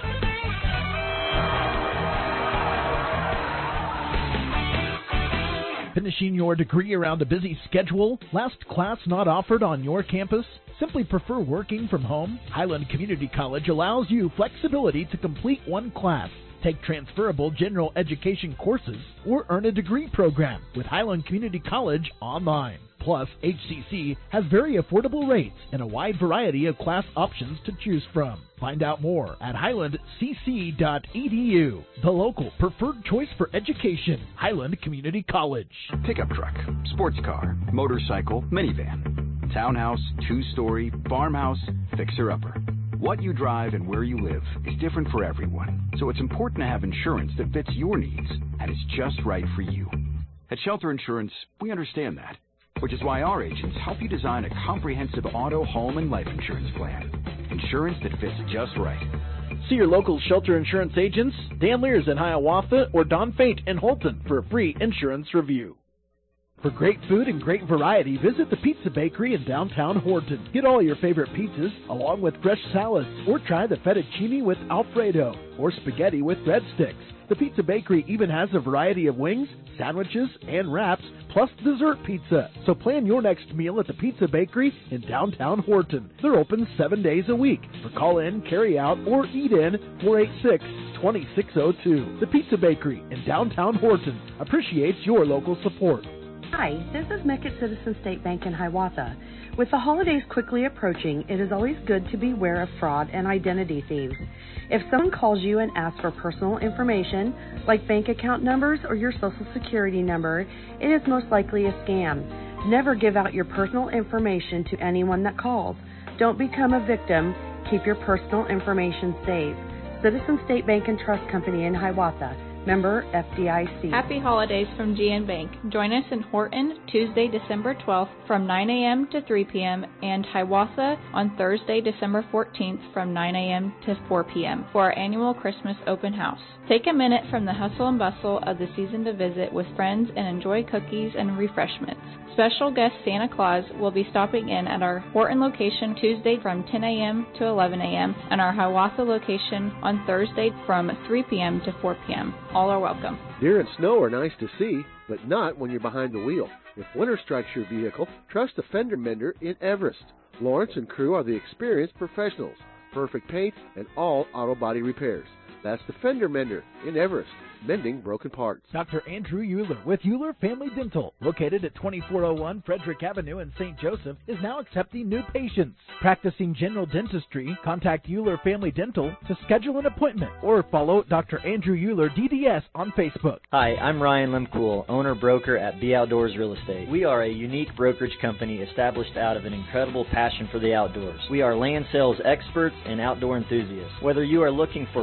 Finishing your degree around a busy schedule? Last class not offered on your campus? Simply prefer working from home? Highland Community College allows you flexibility to complete one class, take transferable general education courses, or earn a degree program with Highland Community College online. Plus, H C C has very affordable rates and a wide variety of class options to choose from. Find out more at highland c c dot e d u. The local preferred choice for education, Highland Community College. Pickup truck, sports car, motorcycle, minivan, townhouse, two-story, farmhouse, fixer-upper. What you drive and where you live is different for everyone, so it's important to have insurance that fits your needs and is just right for you. At Shelter Insurance, we understand that, which is why our agents help you design a comprehensive auto, home, and life insurance plan. Insurance that fits just right. See your local Shelter Insurance agents, Dan Lears in Hiawatha or Don Faint in Holton for a free insurance review. For great food and great variety, visit the Pizza Bakery in downtown Horton. Get all your favorite pizzas along with fresh salads, or try the fettuccine with Alfredo or spaghetti with breadsticks. The Pizza Bakery even has a variety of wings, sandwiches, and wraps, plus dessert pizza. So plan your next meal at the Pizza Bakery in downtown Horton. They're open seven days a week. For call-in, carry-out, or eat-in, four eight six, two six zero two. The Pizza Bakery in downtown Horton appreciates your local support. Hi, this is Meckett Citizen State Bank in Hiawatha. With the holidays quickly approaching, it is always good to beware of fraud and identity thieves. If someone calls you and asks for personal information, like bank account numbers or your social security number, it is most likely a scam. Never give out your personal information to anyone that calls. Don't become a victim. Keep your personal information safe. Citizen State Bank and Trust Company in Hiawatha. Member F D I C. Happy holidays from G N Bank. Join us in Horton Tuesday, December twelfth from nine a.m. to three p.m. and Hiawatha on Thursday, December fourteenth from nine a.m. to four p.m. for our annual Christmas open house. Take a minute from the hustle and bustle of the season to visit with friends and enjoy cookies and refreshments. Special guest Santa Claus will be stopping in at our Horton location Tuesday from ten a.m. to eleven a.m. and our Hiawatha location on Thursday from three p.m. to four p.m. All are welcome. Deer and snow are nice to see, but not when you're behind the wheel. If winter strikes your vehicle, trust a fender mender in Everest. Lawrence and crew are the experienced professionals. Perfect paint and all auto body repairs. That's the Fender Mender in Everest, mending broken parts. Doctor Andrew Euler with Euler Family Dental, located at twenty-four oh one Frederick Avenue in Saint Joseph, is now accepting new patients. Practicing general dentistry, contact Euler Family Dental to schedule an appointment or follow Doctor Andrew Euler D D S on Facebook. Hi, I'm Ryan Limcool, owner-broker at B Outdoors Real Estate. We are a unique brokerage company established out of an incredible passion for the outdoors. We are land sales experts and outdoor enthusiasts. Whether you are looking for prime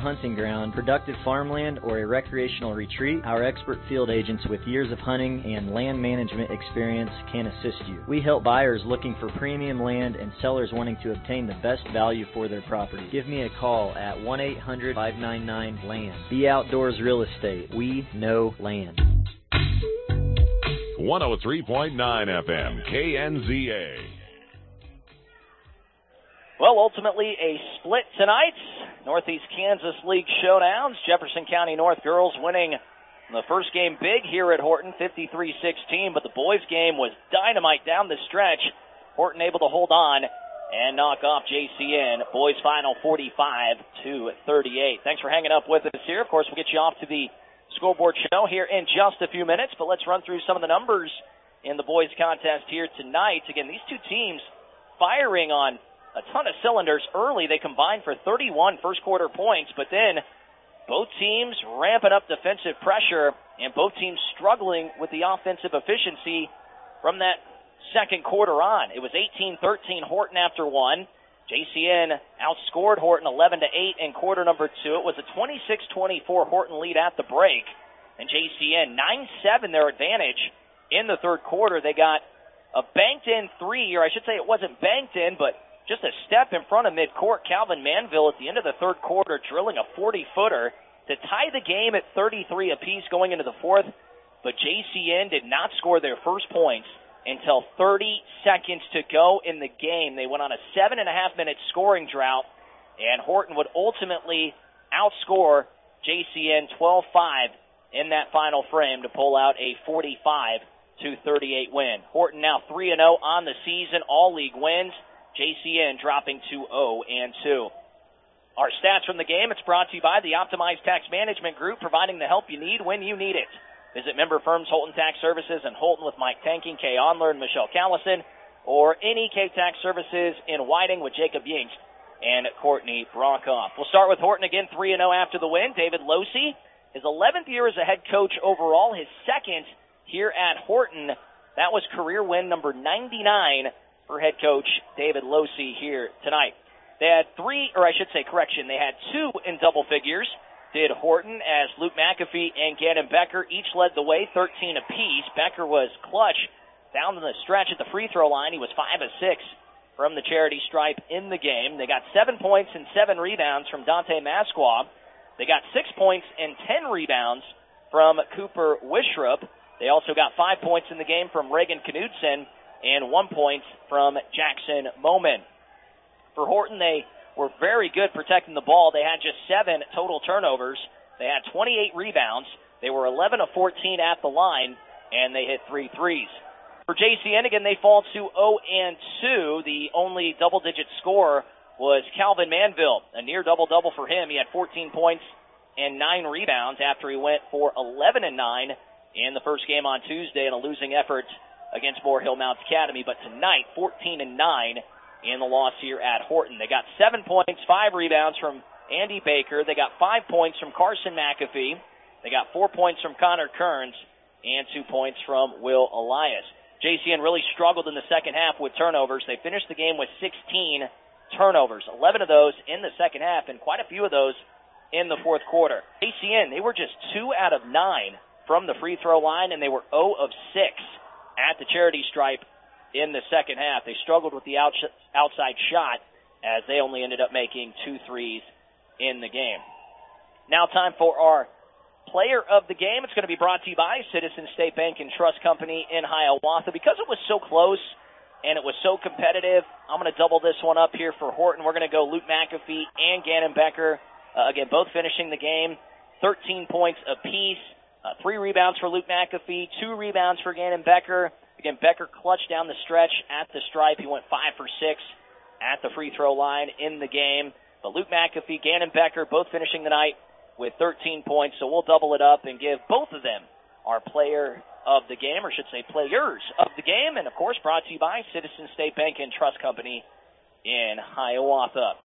hunting ground, productive farmland, or a recreational retreat, our expert field agents with years of hunting and land management experience can assist you. We help buyers looking for premium land and sellers wanting to obtain the best value for their property. Give me a call at one eight hundred, five nine nine, land. Be Outdoors Real Estate. We know land. one oh three point nine F M, K N Z A. Well, ultimately a split tonight. Northeast Kansas League showdowns. Jefferson County North girls winning the first game big here at Horton, fifty-three sixteen, but the boys game was dynamite down the stretch. Horton able to hold on and knock off J C N. Boys final forty-five to thirty-eight. Thanks for hanging up with us here. Of course, we'll get you off to the scoreboard show here in just a few minutes, but let's run through some of the numbers in the boys contest here tonight. Again, these two teams firing on a ton of cylinders early. They combined for thirty-one first quarter points, but then both teams ramping up defensive pressure and both teams struggling with the offensive efficiency from that second quarter on. It was eighteen thirteen Horton after one. J C N outscored Horton eleven to eight in quarter number two. It was a twenty-six twenty-four Horton lead at the break, and J C N nine seven their advantage in the third quarter. They got a banked in three, or I should say it wasn't banked in, but just a step in front of midcourt. Calvin Manville at the end of the third quarter drilling a forty-footer to tie the game at thirty-three apiece going into the fourth. But J C N did not score their first points until thirty seconds to go in the game. They went on a seven and a half minute scoring drought, and Horton would ultimately outscore J C N twelve five in that final frame to pull out a forty-five to thirty-eight win. Horton now three and oh on the season, all league wins. J C N dropping to oh and two. Our stats from the game, it's brought to you by the Optimized Tax Management Group, providing the help you need when you need it. Visit member firms Holton Tax Services in Holton with Mike Tanking, Kay Onler, and Michelle Callison, or any K-Tax Services in Whiting with Jacob Yingst and Courtney Bronkoff. We'll start with Horton again, three and oh after the win. David Losey, his eleventh year as a head coach overall, his second here at Horton. That was career win number ninety-nine for head coach David Losey here tonight. They had three, or I should say, correction, they had two in double figures, did Horton, as Luke McAfee and Gannon Becker each led the way, thirteen apiece. Becker was clutch down the stretch at the free throw line. He was five of six from the charity stripe in the game. They got seven points and seven rebounds from Dante Masquab. They got six points and ten rebounds from Cooper Wishrup. They also got five points in the game from Reagan Knudsen and one point from Jackson Moman. For Horton, they were very good protecting the ball. They had just seven total turnovers. They had twenty-eight rebounds. They were eleven of fourteen at the line, and they hit three threes. For J C N, again, they fall to oh and two. The only double-digit scorer was Calvin Manville, a near double-double for him. He had fourteen points and nine rebounds after he went for eleven and nine in the first game on Tuesday in a losing effort against Moore Hill Mounts Academy. But tonight, fourteen and nine in the loss here at Horton. They got seven points, five rebounds from Andy Baker. They got five points from Carson McAfee. They got four points from Connor Kearns and two points from Will Elias. J C N really struggled in the second half with turnovers. They finished the game with sixteen turnovers, eleven of those in the second half, and quite a few of those in the fourth quarter. J C N, they were just two out of nine from the free throw line, and they were zero of six at the charity stripe in the second half. They struggled with the outs- outside shot as they only ended up making two threes in the game. Now time for our player of the game. It's going to be brought to you by Citizen State Bank and Trust Company in Hiawatha. Because it was so close and it was so competitive, I'm going to double this one up here for Horton. We're going to go Luke McAfee and Gannon Becker. Uh, again, both finishing the game, thirteen points apiece. Uh, three rebounds for Luke McAfee, two rebounds for Gannon Becker. Again, Becker clutched down the stretch at the stripe. He went five for six at the free throw line in the game. But Luke McAfee, Gannon Becker, both finishing the night with thirteen points. So we'll double it up and give both of them our player of the game, or should say players of the game. And, of course, brought to you by Citizen State Bank and Trust Company in Hiawatha.